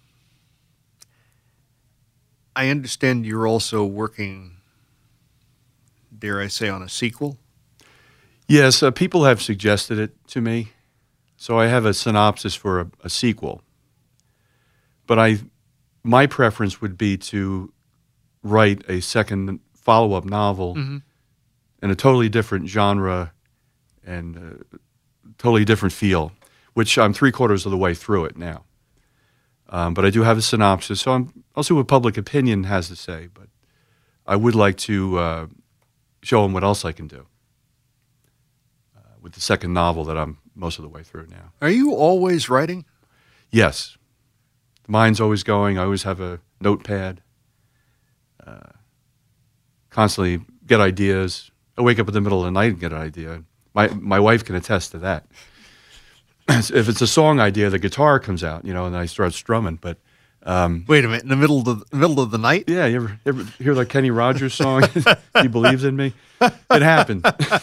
I understand you're also working, dare I say, on a sequel? Yes, uh, people have suggested it to me. So I have a synopsis for a, a sequel. But I, my preference would be to write a second follow-up novel Mm-hmm. in a totally different genre and uh, totally different feel. which I'm three quarters of the way through it now. Um, but I do have a synopsis, so I'm, I'll see what public opinion has to say. But I would like to uh, show them what else I can do uh, with the second novel that I'm most of the way through now. Are you always writing? Yes. The mind's always going. I always have a notepad. Uh, constantly get ideas. I wake up in the middle of the night and get an idea. My my wife can attest to that. If it's a song idea, the guitar comes out, you know, and I start strumming. But um, wait a minute, in the middle of the middle of the night? Yeah, you ever, ever hear that Kenny Rogers song? He believes in me. It happened.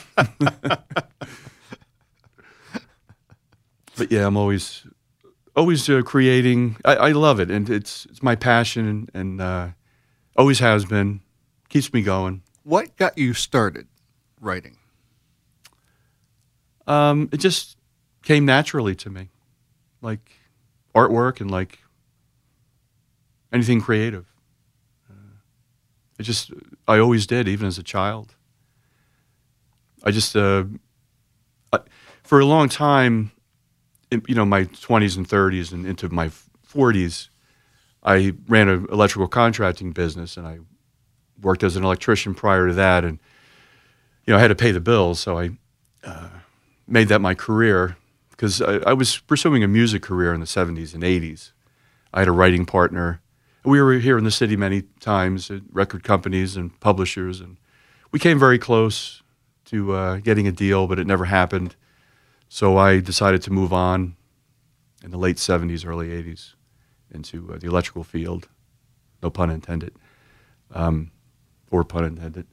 But yeah, I'm always always uh, creating. I, I love it, and it's it's my passion, and, and uh, always has been. Keeps me going. What got you started writing? Um, it just came naturally to me, like artwork and like anything creative. Uh, it just, I always did, even as a child. I just, uh, I, for a long time, in, you know, my twenties and thirties and into my forties, I ran an electrical contracting business, and I worked as an electrician prior to that, and you know, I had to pay the bills, so I uh, made that my career because I, I was pursuing a music career in the seventies and eighties. I had a writing partner. We were here in the city many times at record companies and publishers, and we came very close to uh, getting a deal, but it never happened. So I decided to move on in the late seventies, early eighties into uh, the electrical field. No pun intended. Um, or pun intended.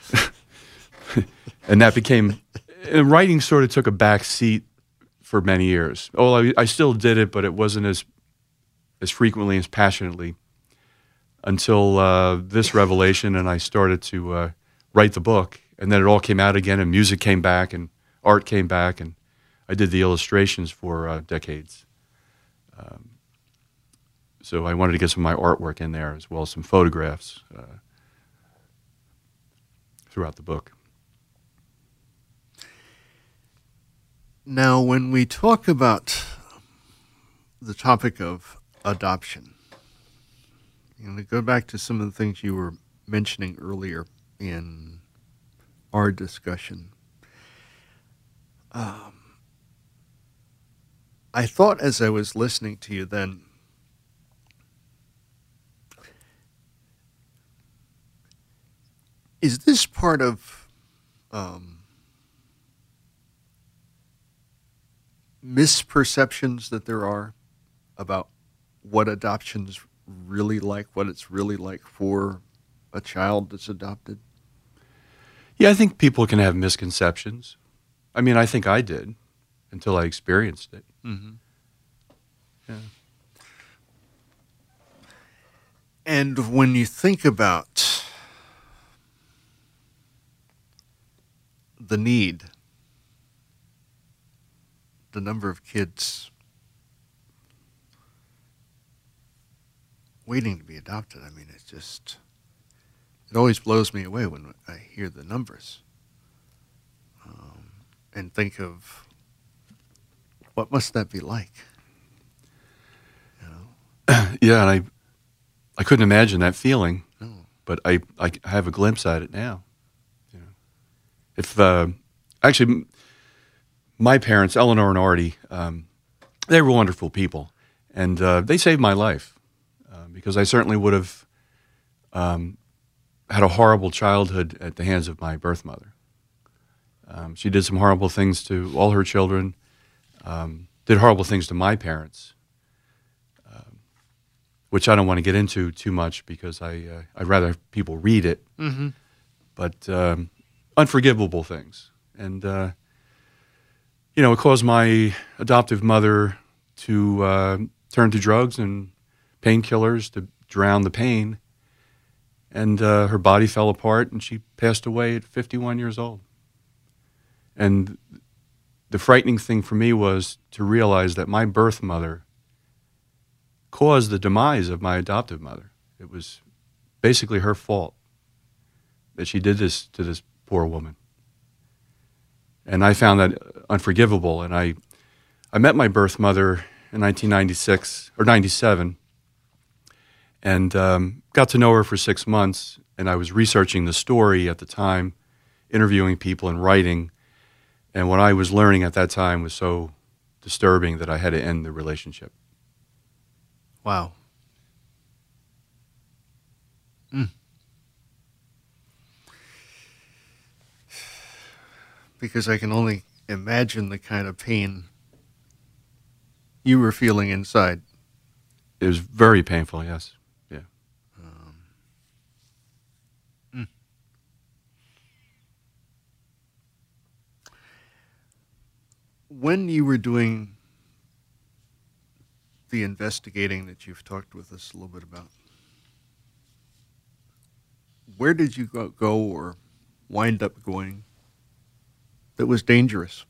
And that became, and writing sort of took a back seat for many years. Oh, I, I still did it, but it wasn't as as frequently, as passionately until uh, this revelation, and I started to uh, write the book, and then it all came out again, and music came back, and art came back, and I did the illustrations for uh, decades. Um, so I wanted to get some of my artwork in there, as well as some photographs uh, throughout the book. Now, when we talk about the topic of adoption, I'm going to go back to some of the things you were mentioning earlier in our discussion. Um, I thought as I was listening to you then, is this part of um, misperceptions that there are about what adoption's really like, what it's really like for a child that's adopted? Yeah, I think people can have misconceptions. I mean, I think I did until I experienced it. Mm-hmm. Yeah. And when you think about the need, the number of kids waiting to be adopted, I mean, it's just, it always blows me away when I hear the numbers um, and think of what must that be like? You know? Yeah, and I I couldn't imagine that feeling, no. but I, I have a glimpse at it now. You know, if uh, actually, my parents, Eleanor and Artie, um, they were wonderful people, and uh, they saved my life uh, because I certainly would have um, had a horrible childhood at the hands of my birth mother. Um, she did some horrible things to all her children, um, did horrible things to my parents, um, which I don't want to get into too much because I, uh, I'd rather people read it, mm-hmm. but um, unforgivable things. And, uh, you know, it caused my adoptive mother to uh, turn to drugs and painkillers to drown the pain. And uh, her body fell apart, and she passed away at fifty-one years old. And the frightening thing for me was to realize that my birth mother caused the demise of my adoptive mother. It was basically her fault that she did this to this poor woman. And I found that unforgivable, and I, I met my birth mother in nineteen ninety-six or ninety-seven, and um, got to know her for six months. And I was researching the story at the time, interviewing people and writing. And what I was learning at that time was so disturbing that I had to end the relationship. Wow. Mm. Because I can only imagine the kind of pain you were feeling inside. It was very painful, yes. Yeah. Um, mm. When you were doing the investigating that you've talked with us a little bit about, where did you go, go or wind up going that was dangerous?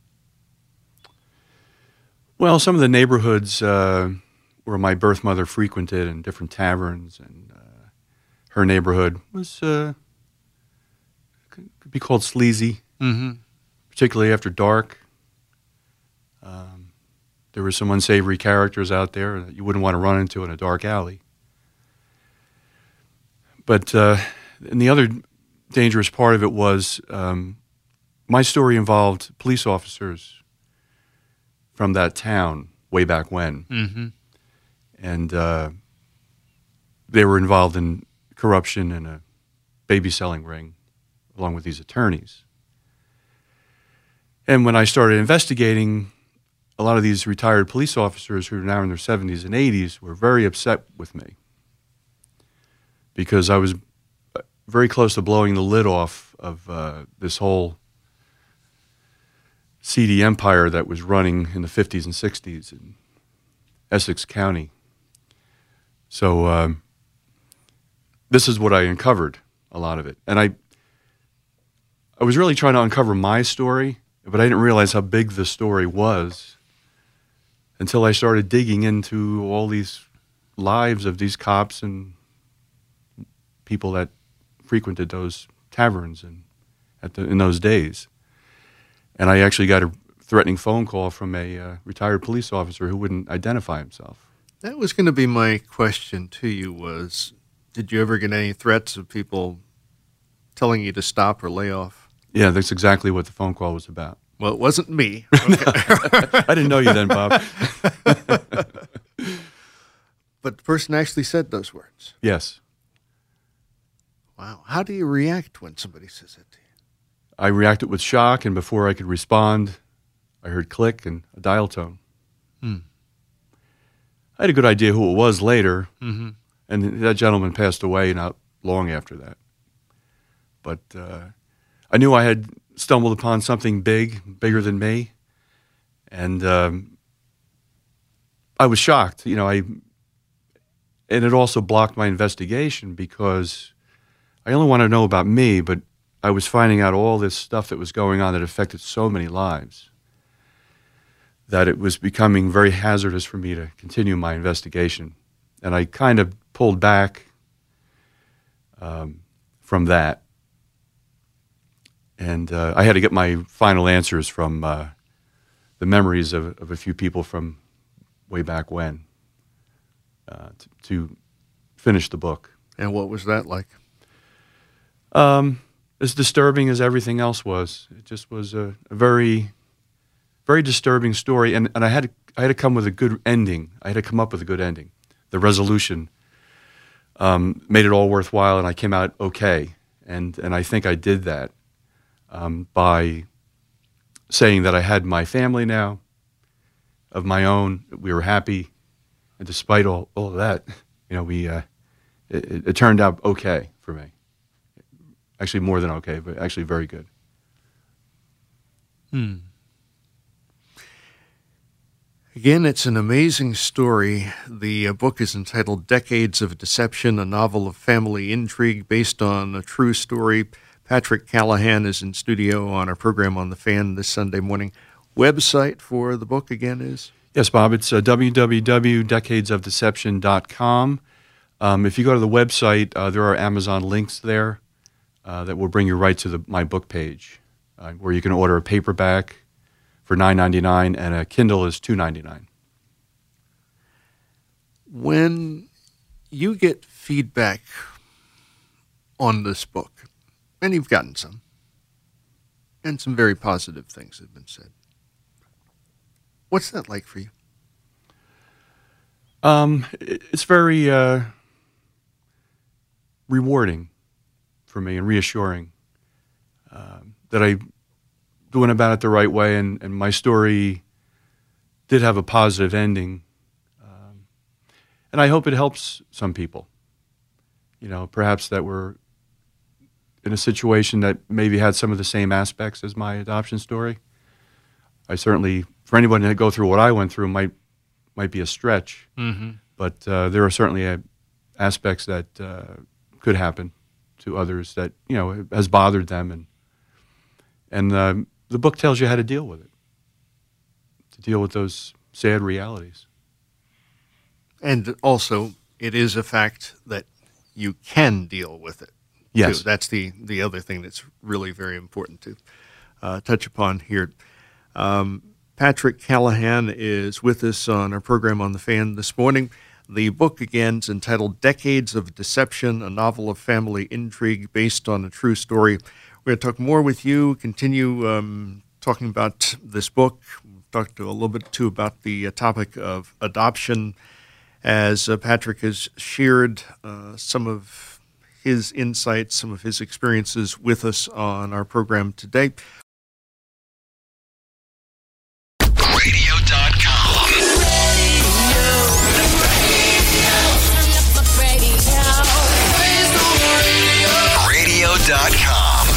Well, some of the neighborhoods uh, where my birth mother frequented and different taverns, and uh, her neighborhood was, uh, could, could be called sleazy, mm-hmm. particularly after dark. Um, there were some unsavory characters out there that you wouldn't want to run into in a dark alley. But, uh, and the other dangerous part of it was um, my story involved police officers from that town way back when. Mm-hmm. And uh, they were involved in corruption and a baby selling ring, along with these attorneys. And when I started investigating, a lot of these retired police officers who are now in their seventies and eighties were very upset with me because I was very close to blowing the lid off of uh, this whole seedy empire that was running in the fifties and sixties in Essex County. So um, this is what I uncovered, a lot of it. And I, I was really trying to uncover my story, but I didn't realize how big the story was until I started digging into all these lives of these cops and people that frequented those taverns and at the, in those days. And I actually got a threatening phone call from a uh, retired police officer who wouldn't identify himself. That was going to be my question to you was, did you ever get any threats of people telling you to stop or lay off? Yeah, that's exactly what the phone call was about. Well, it wasn't me. Okay. I didn't know you then, Bob. But the person actually said those words. Yes. Wow. How do you react when somebody says that to you? I reacted with shock, and before I could respond, I heard click and a dial tone. Hmm. I had a good idea who it was later, mm-hmm. and that gentleman passed away not long after that. But uh, I knew I had stumbled upon something big, bigger than me, and um, I was shocked. You know, I and it also blocked my investigation because I only wanted to know about me, but I was finding out all this stuff that was going on that affected so many lives that it was becoming very hazardous for me to continue my investigation. And I kind of pulled back um, from that. And uh, I had to get my final answers from uh, the memories of, of a few people from way back when uh, to, to finish the book. And what was that like? Um, as disturbing as everything else was. It just was a, a very, very disturbing story, and, and I had to, I had to come with a good ending. I had to come up with a good ending. The resolution um, made it all worthwhile, and I came out okay. And and I think I did that um, by saying that I had my family now, of my own. We were happy, and despite all, all of that, you know, we uh, it, it turned out okay for me. Actually, more than okay, but actually very good. Hmm. Again, it's an amazing story. The uh, book is entitled Decades of Deception, a novel of family intrigue based on a true story. Patrick Callahan is in studio on our program on The Fan this Sunday morning. Website for the book again is? Yes, Bob. It's uh, w w w dot decades of deception dot com. Um, if you go to the website, uh, there are Amazon links there. Uh, that will bring you right to the my book page, uh, where you can order a paperback for nine ninety-nine, and a Kindle is two ninety-nine. When you get feedback on this book, and you've gotten some, and some very positive things have been said, what's that like for you? Um, it's very uh, rewarding for me and reassuring uh, that I'm doing about it the right way, and, and my story did have a positive ending. Um, and I hope it helps some people. You know, perhaps that were in a situation that maybe had some of the same aspects as my adoption story. I certainly, for anyone to go through what I went through, might might be a stretch. Mm-hmm. But uh, there are certainly uh, aspects that uh, could happen to others that, you know, has bothered them. And and uh, the book tells you how to deal with it, to deal with those sad realities. And also, it is a fact that you can deal with it. Yes. Too. That's the, the other thing that's really very important to uh, touch upon here. Um, Patrick Callahan is with us on our program on The Fan this morning. The book, again, is entitled Decades of Deception, a novel of family intrigue based on a true story. We're going to talk more with you, continue um, talking about this book. We'll talk to a little bit, too, about the uh, topic of adoption, as uh, Patrick has shared uh, some of his insights, some of his experiences with us on our program today. radio dot com. radio dot com.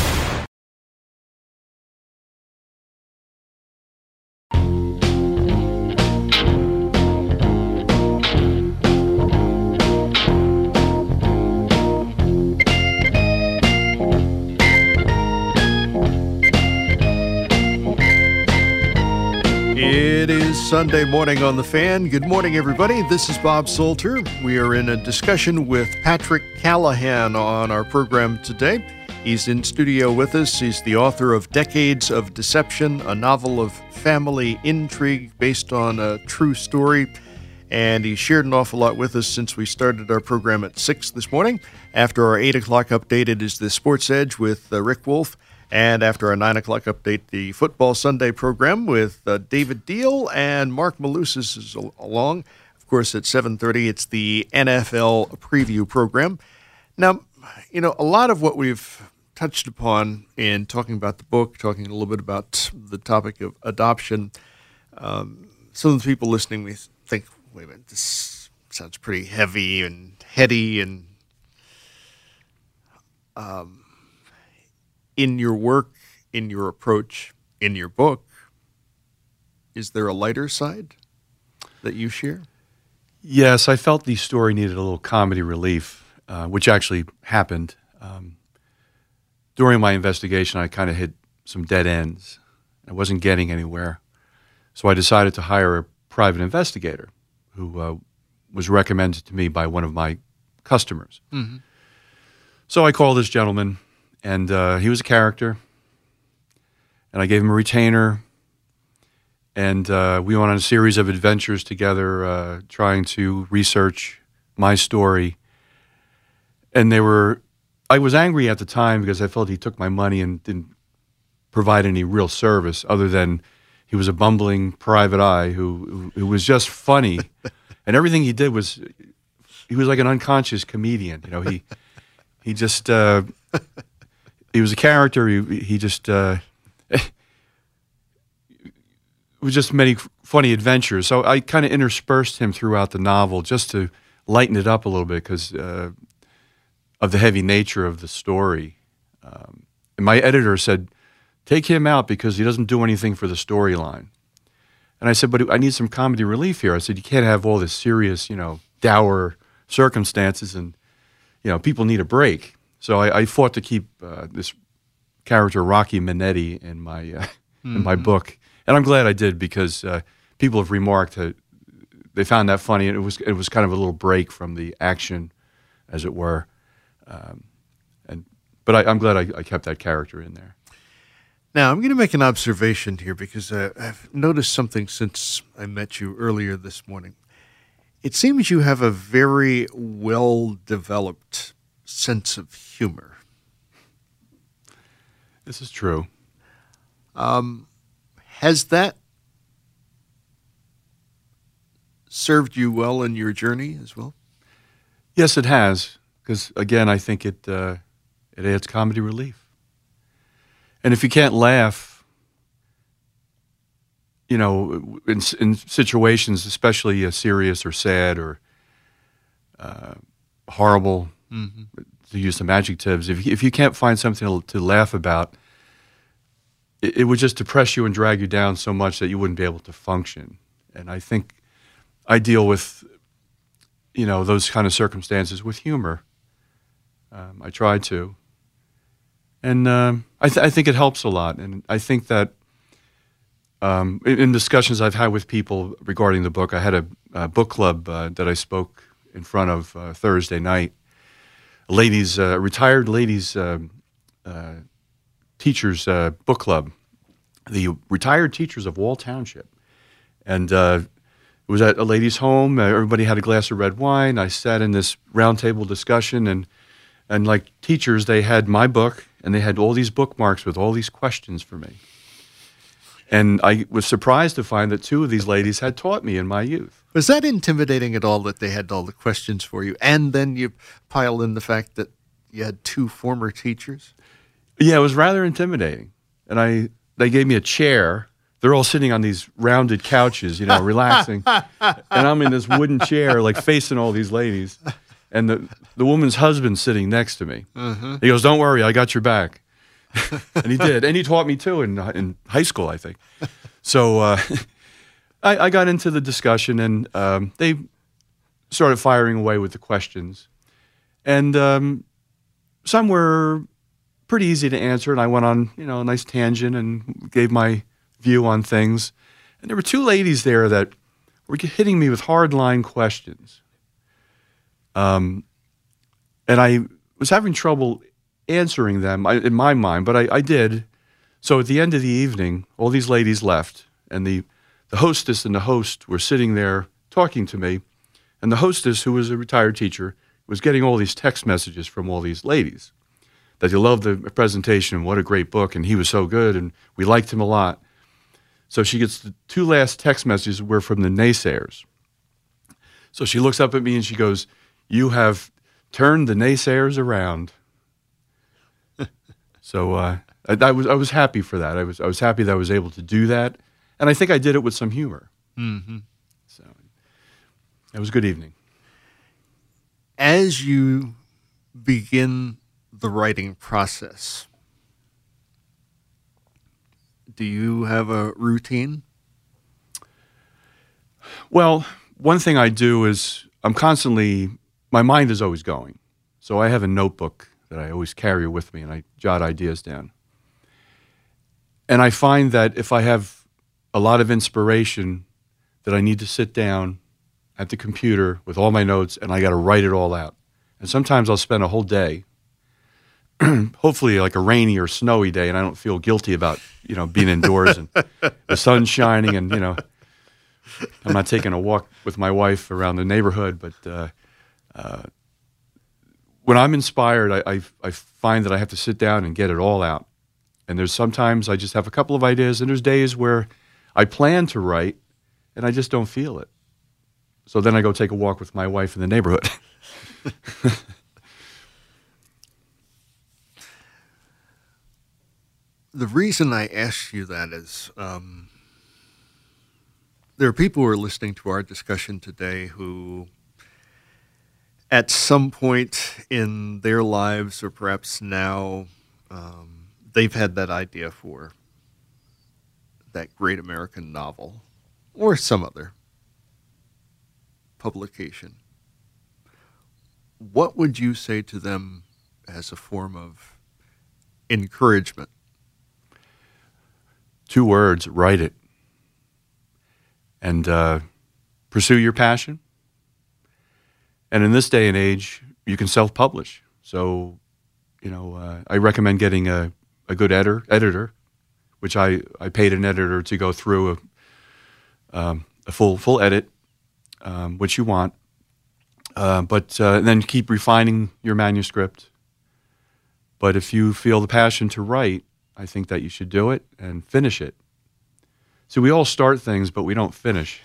It is Sunday morning on The Fan. Good morning, everybody. This is Bob Salter. We are in a discussion with Patrick Callahan on our program today. He's in studio with us. He's the author of Decades of Deception, a novel of family intrigue based on a true story. And he shared an awful lot with us since we started our program at six this morning. After our eight o'clock update, it is the Sports Edge with uh, Rick Wolf. And after our nine o'clock update, the Football Sunday program with uh, David Deal and Mark Malusis is al- along. Of course, at seven thirty, it's the N F L preview program. Now, you know, a lot of what we've touched upon in talking about the book, talking a little bit about the topic of adoption, um, some of the people listening may think, wait a minute, this sounds pretty heavy and heady and... Um, in your work, in your approach, in your book, is there a lighter side that you share? Yes, I felt the story needed a little comedy relief, uh, which actually happened. Um, during my investigation, I kind of hit some dead ends. I wasn't getting anywhere. So I decided to hire a private investigator who uh, was recommended to me by one of my customers. Mm-hmm. So I called this gentleman. And uh, he was a character, and I gave him a retainer, and uh, we went on a series of adventures together uh, trying to research my story. And they were, I was angry at the time because I felt he took my money and didn't provide any real service other than he was a bumbling private eye who, who, who was just funny. And everything he did was, he was like an unconscious comedian. You know, he, he just... Uh, He was a character. He, he just uh, it was just many funny adventures. So I kind of interspersed him throughout the novel just to lighten it up a little bit because uh, of the heavy nature of the story. Um, and my editor said, "Take him out because he doesn't do anything for the storyline." And I said, "But I need some comedy relief here." I said, "You can't have all this serious, you know, dour circumstances, and you know, people need a break." So I, I fought to keep uh, this character Rocky Minetti in my uh, mm-hmm. in my book, and I'm glad I did because uh, people have remarked that they found that funny, and it was it was kind of a little break from the action, as it were. Um, and but I, I'm glad I, I kept that character in there. Now, I'm going to make an observation here because uh, I've noticed something since I met you earlier this morning. It seems you have a very well-developed sense of humor. This is true. Um, has that served you well in your journey as well? Yes, it has. Because, again, I think it uh, it adds comedy relief. And if you can't laugh, you know, in, in situations, especially uh, serious or sad or uh, horrible, mm-hmm. to use some adjectives, if, if you can't find something to, to laugh about, it, it would just depress you and drag you down so much that you wouldn't be able to function. And I think I deal with, you know, those kind of circumstances with humor. Um, I try to. And um, I, th- I think it helps a lot. And I think that um, in, in discussions I've had with people regarding the book, I had a, a book club uh, that I spoke in front of uh, Thursday night. Ladies, uh, retired ladies uh, uh, teachers uh, book club, the retired teachers of Wall Township. And uh, it was at a lady's home. Uh, everybody had a glass of red wine. I sat in this roundtable discussion, and and like teachers, they had my book, and they had all these bookmarks with all these questions for me. And I was surprised to find that two of these ladies had taught me in my youth. Was that intimidating at all that they had all the questions for you? And then you pile in the fact that you had two former teachers? Yeah, it was rather intimidating. And I they gave me a chair. They're all sitting on these rounded couches, you know, relaxing. And I'm in this wooden chair, like facing all these ladies. And the, the woman's husband's sitting next to me. Uh-huh. He goes, "Don't worry, I got your back." And he did. And he taught me too in in high school, I think. So uh, I, I got into the discussion, and um, they started firing away with the questions. And um, some were pretty easy to answer, and I went on, you know, a nice tangent and gave my view on things. And there were two ladies there that were hitting me with hard-line questions. Um, and I was having trouble answering them I, in my mind, but I, I did. So at the end of the evening, all these ladies left, and the, the hostess and the host were sitting there talking to me. And the hostess, who was a retired teacher, was getting all these text messages from all these ladies that they loved the presentation, and what a great book, and he was so good, and we liked him a lot. So she gets the two last text messages were from the naysayers. So she looks up at me and she goes, "You have turned the naysayers around." So uh, I, I was I was happy for that. I was I was happy that I was able to do that, and I think I did it with some humor. Mm-hmm. So it was a good evening. As you begin the writing process, do you have a routine? Well, one thing I do is I'm constantly, my mind is always going. So I have a notebook that I always carry with me, and I jot ideas down. And I find that if I have a lot of inspiration, that I need to sit down at the computer with all my notes, and I got to write it all out. And sometimes I'll spend a whole day, hopefully like a rainy or snowy day, and I don't feel guilty about, you know, being indoors and the sun's shining, and, you know, I'm not taking a walk with my wife around the neighborhood, but uh, uh, when I'm inspired, I, I, I find that I have to sit down and get it all out. And there's sometimes I just have a couple of ideas, and there's days where I plan to write, and I just don't feel it. So then I go take a walk with my wife in the neighborhood. The reason I ask you that is um, there are people who are listening to our discussion today who at some point in their lives, or perhaps now, um, they've had that idea for that great American novel or some other publication. What would you say to them as a form of encouragement? Two words: write it. And uh, pursue your passion. And in this day and age, you can self-publish. So, you know, uh, I recommend getting a, a good editor, editor, which I, I paid an editor to go through a, um, a full full edit, um, which you want, uh, but uh, then keep refining your manuscript. But if you feel the passion to write, I think that you should do it and finish it. So we all start things, but we don't finish.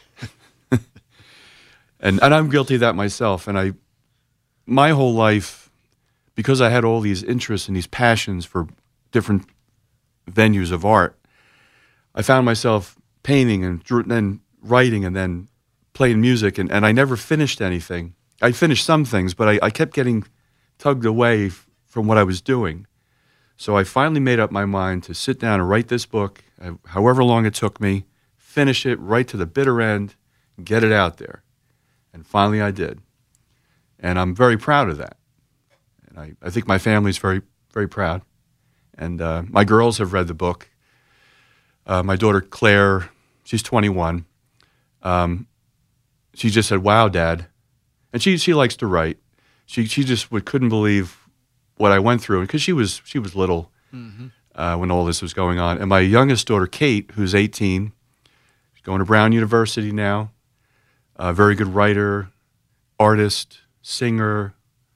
and and I'm guilty of that myself. And I, my whole life, because I had all these interests and these passions for different venues of art, I found myself painting and then writing and then playing music, and, and I never finished anything. I finished some things, but I, I kept getting tugged away f- from what I was doing. So I finally made up my mind to sit down and write this book, uh, however long it took me, finish it right to the bitter end, and get it out there. And finally I did. And I'm very proud of that. And I, I think my family's very, very proud. And uh, my girls have read the book. Uh, my daughter Claire, she's twenty-one. Um, she just said, "Wow, Dad," and she she likes to write. She she just would, couldn't believe what I went through, because she was she was little mm-hmm. uh, when all this was going on. And my youngest daughter Kate, who's eighteen, she's going to Brown University now. A very good writer, artist, singer.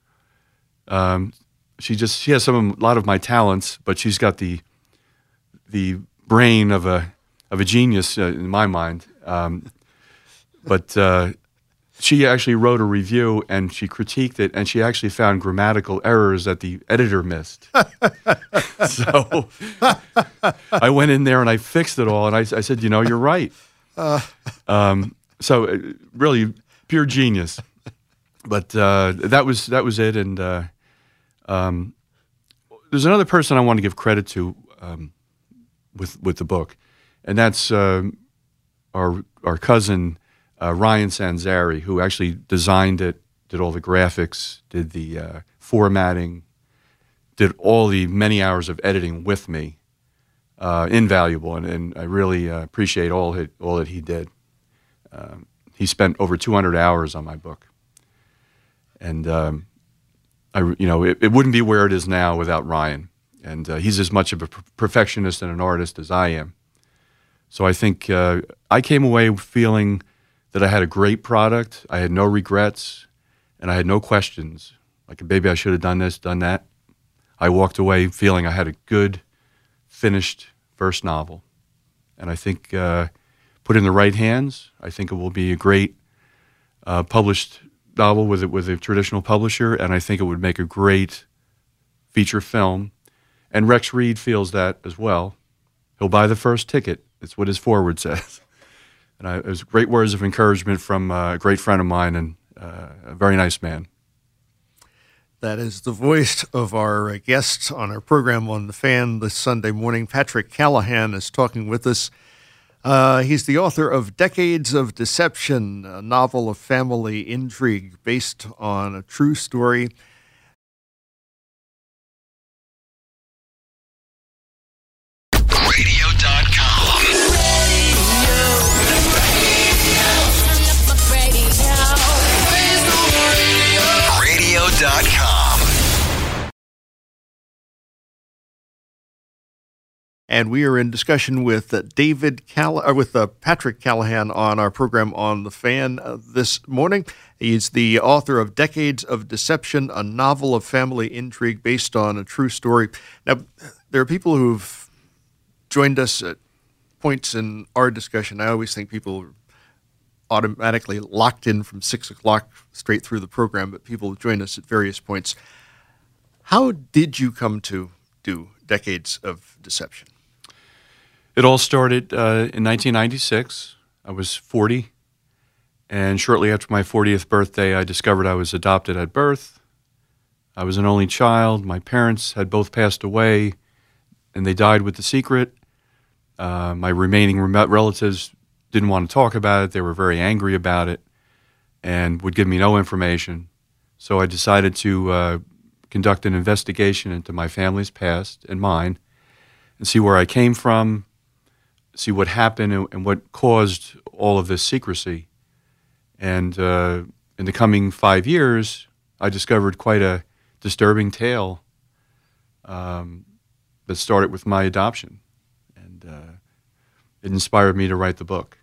Um, she just she has some a lot of my talents, but she's got the the brain of a of a genius uh, in my mind. Um, but uh, she actually wrote a review and she critiqued it, and she actually found grammatical errors that the editor missed. So I went in there and I fixed it all, and I, I said, you know, you're right. Uh. Um, so uh, really pure genius. But uh, that was that was it. And uh, um, there's another person I want to give credit to um, with with the book, and that's uh, our our cousin uh, Ryan Sanzari, who actually designed it, did all the graphics, did the uh, formatting, did all the many hours of editing with me. Uh, invaluable, and, and I really uh, appreciate all he, all that he did. Um, he spent over two hundred hours on my book. And, um, I, you know, it, it wouldn't be where it is now without Ryan. And uh, he's as much of a perfectionist and an artist as I am. So I think uh, I came away feeling that I had a great product. I had no regrets, and I had no questions. Like, maybe I should have done this, done that. I walked away feeling I had a good, finished first novel. And I think uh, put in the right hands, I think it will be a great uh, published novel with it with a traditional publisher, and I think it would make a great feature film. And Rex Reed feels that as well. He'll buy the first ticket. That's what his foreword says. And I, it was great words of encouragement from uh, a great friend of mine and uh, a very nice man. That is the voice of our guest on our program on The Fan this Sunday morning. Patrick Callahan is talking with us. Uh, he's the author of Decades of Deception, a novel of family intrigue based on a true story. radio dot com. radio dot com. And we are in discussion with uh, David Call- or with uh, Patrick Callahan on our program on The Fan uh, this morning. He's the author of Decades of Deception, a novel of family intrigue based on a true story. Now, there are people who've joined us at points in our discussion. I always think people are automatically locked in from six o'clock straight through the program, but people have joined us at various points. How did you come to do Decades of Deception? It all started uh, in nineteen ninety-six. I was forty, and shortly after my fortieth birthday, I discovered I was adopted at birth. I was an only child. My parents had both passed away, and they died with the secret. Uh, my remaining rem- relatives didn't want to talk about it. They were very angry about it and would give me no information. So I decided to uh, conduct an investigation into my family's past and mine and see where I came from, see what happened and, and what caused all of this secrecy. And uh, in the coming five years, I discovered quite a disturbing tale um, that started with my adoption. And uh, it inspired me to write the book.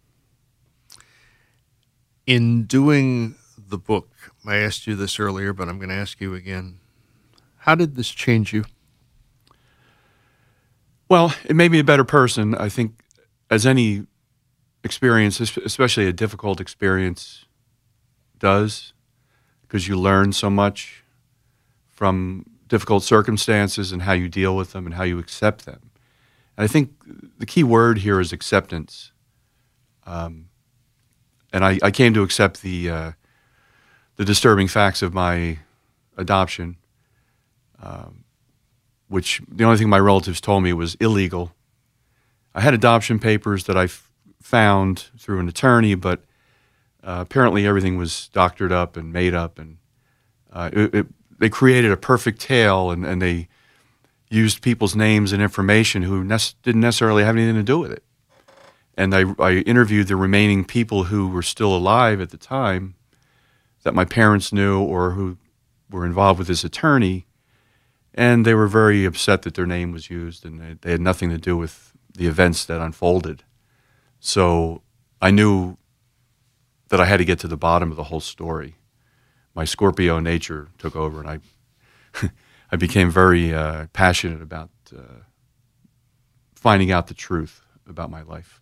In doing the book, I asked you this earlier, but I'm going to ask you again. How did this change you? Well, it made me a better person. I think as any experience, especially a difficult experience, does, because you learn so much from difficult circumstances and how you deal with them and how you accept them. And I think the key word here is acceptance. Um, and I, I came to accept the uh, the disturbing facts of my adoption, um, which the only thing my relatives told me was illegal. I had adoption papers that I f- found through an attorney, but uh, apparently everything was doctored up and made up, and uh, it, it, they created a perfect tale, and, and they used people's names and information who ne- didn't necessarily have anything to do with it. And I, I interviewed the remaining people who were still alive at the time that my parents knew or who were involved with this attorney, and they were very upset that their name was used, and they, they had nothing to do with the events that unfolded. So I knew that I had to get to the bottom of the whole story. My Scorpio nature took over, and I I became very uh, passionate about uh, finding out the truth about my life.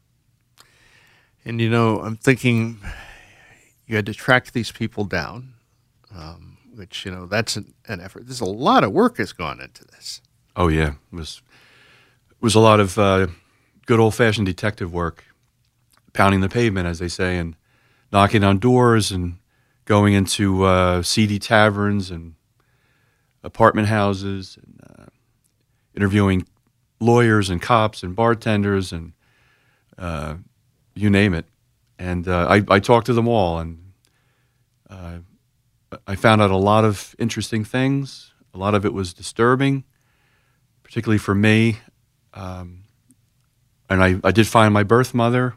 And, you know, I'm thinking you had to track these people down, um, which, you know, that's an, an effort. There's a lot of work has gone into this. Oh, yeah. It was, it was a lot of uh, good old-fashioned detective work, pounding the pavement, as they say, and knocking on doors and going into uh, seedy taverns and apartment houses, and uh, interviewing lawyers and cops and bartenders and uh, you name it. And uh, I, I talked to them all, and uh, I found out a lot of interesting things. A lot of it was disturbing, particularly for me. Um, and I, I did find my birth mother.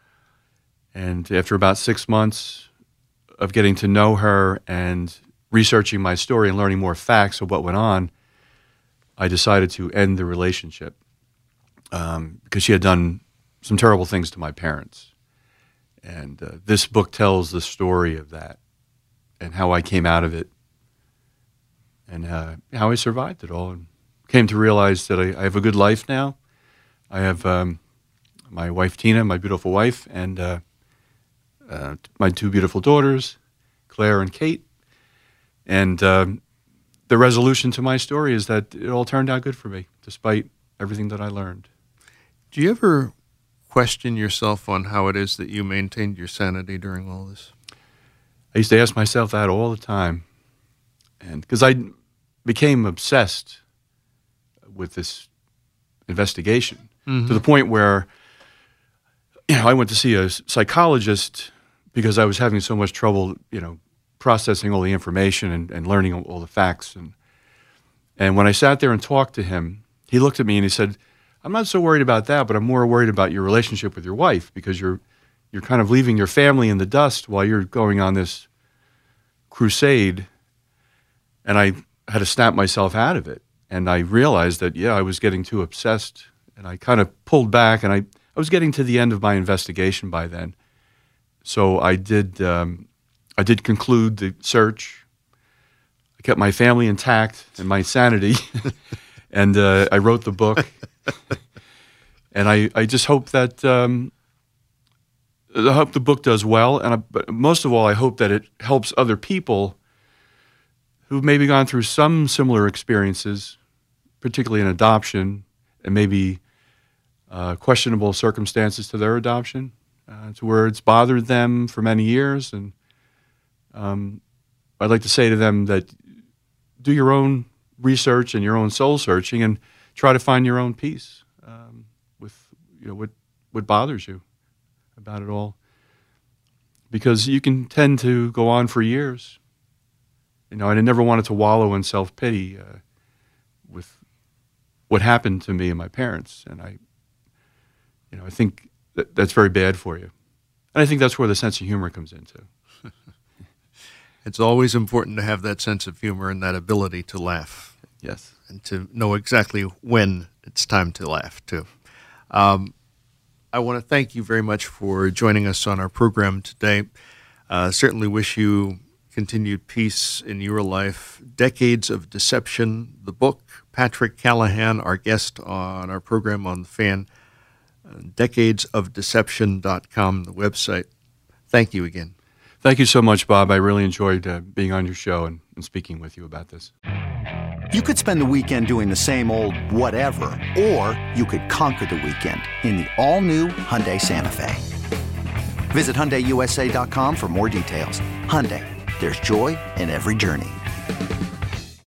And after about six months of getting to know her and researching my story and learning more facts of what went on, I decided to end the relationship um, because she had done some terrible things to my parents. And uh, this book tells the story of that and how I came out of it and uh, how I survived it all, and came to realize that I, I have a good life now. I have um, my wife, Tina, my beautiful wife, and uh, uh, my two beautiful daughters, Claire and Kate. And um, the resolution to my story is that it all turned out good for me, despite everything that I learned. Do you ever question yourself on how it is that you maintained your sanity during all this? I used to ask myself that all the time, and because I became obsessed with this investigation mm-hmm. to the point where, you know, I went to see a psychologist because I was having so much trouble, you know, processing all the information and, and learning all the facts. And and when I sat there and talked to him, he looked at me and he said, "I'm not so worried about that, but I'm more worried about your relationship with your wife, because you're you're kind of leaving your family in the dust while you're going on this crusade." And I had to snap myself out of it. And I realized that, yeah, I was getting too obsessed. And I kind of pulled back, and I, I was getting to the end of my investigation by then. So I did, um, I did conclude the search. I kept my family intact and my sanity. and uh, I wrote the book. And I, I just hope that um, I hope the book does well, and I, but most of all, I hope that it helps other people who've maybe gone through some similar experiences, particularly in adoption, and maybe uh, questionable circumstances to their adoption, uh, to where it's bothered them for many years. And um, I'd like to say to them that do your own research and your own soul searching, and try to find your own peace um, with you know what what bothers you about it all, because you can tend to go on for years. You know, and I never wanted to wallow in self-pity uh, with what happened to me and my parents, and I, you know, I think that that's very bad for you, and I think that's where the sense of humor comes into. It's always important to have that sense of humor and that ability to laugh. Yes. And to know exactly when it's time to laugh, too. Um, I want to thank you very much for joining us on our program today. Uh, certainly wish you continued peace in your life. Decades of Deception, the book. Patrick Callahan, our guest on our program on The Fan. Uh, decades of deception dot com, the website. Thank you again. Thank you so much, Bob. I really enjoyed uh, being on your show and, and speaking with you about this. You could spend the weekend doing the same old whatever, or you could conquer the weekend in the all-new Hyundai Santa Fe. Visit Hyundai U S A dot com for more details. Hyundai, there's joy in every journey.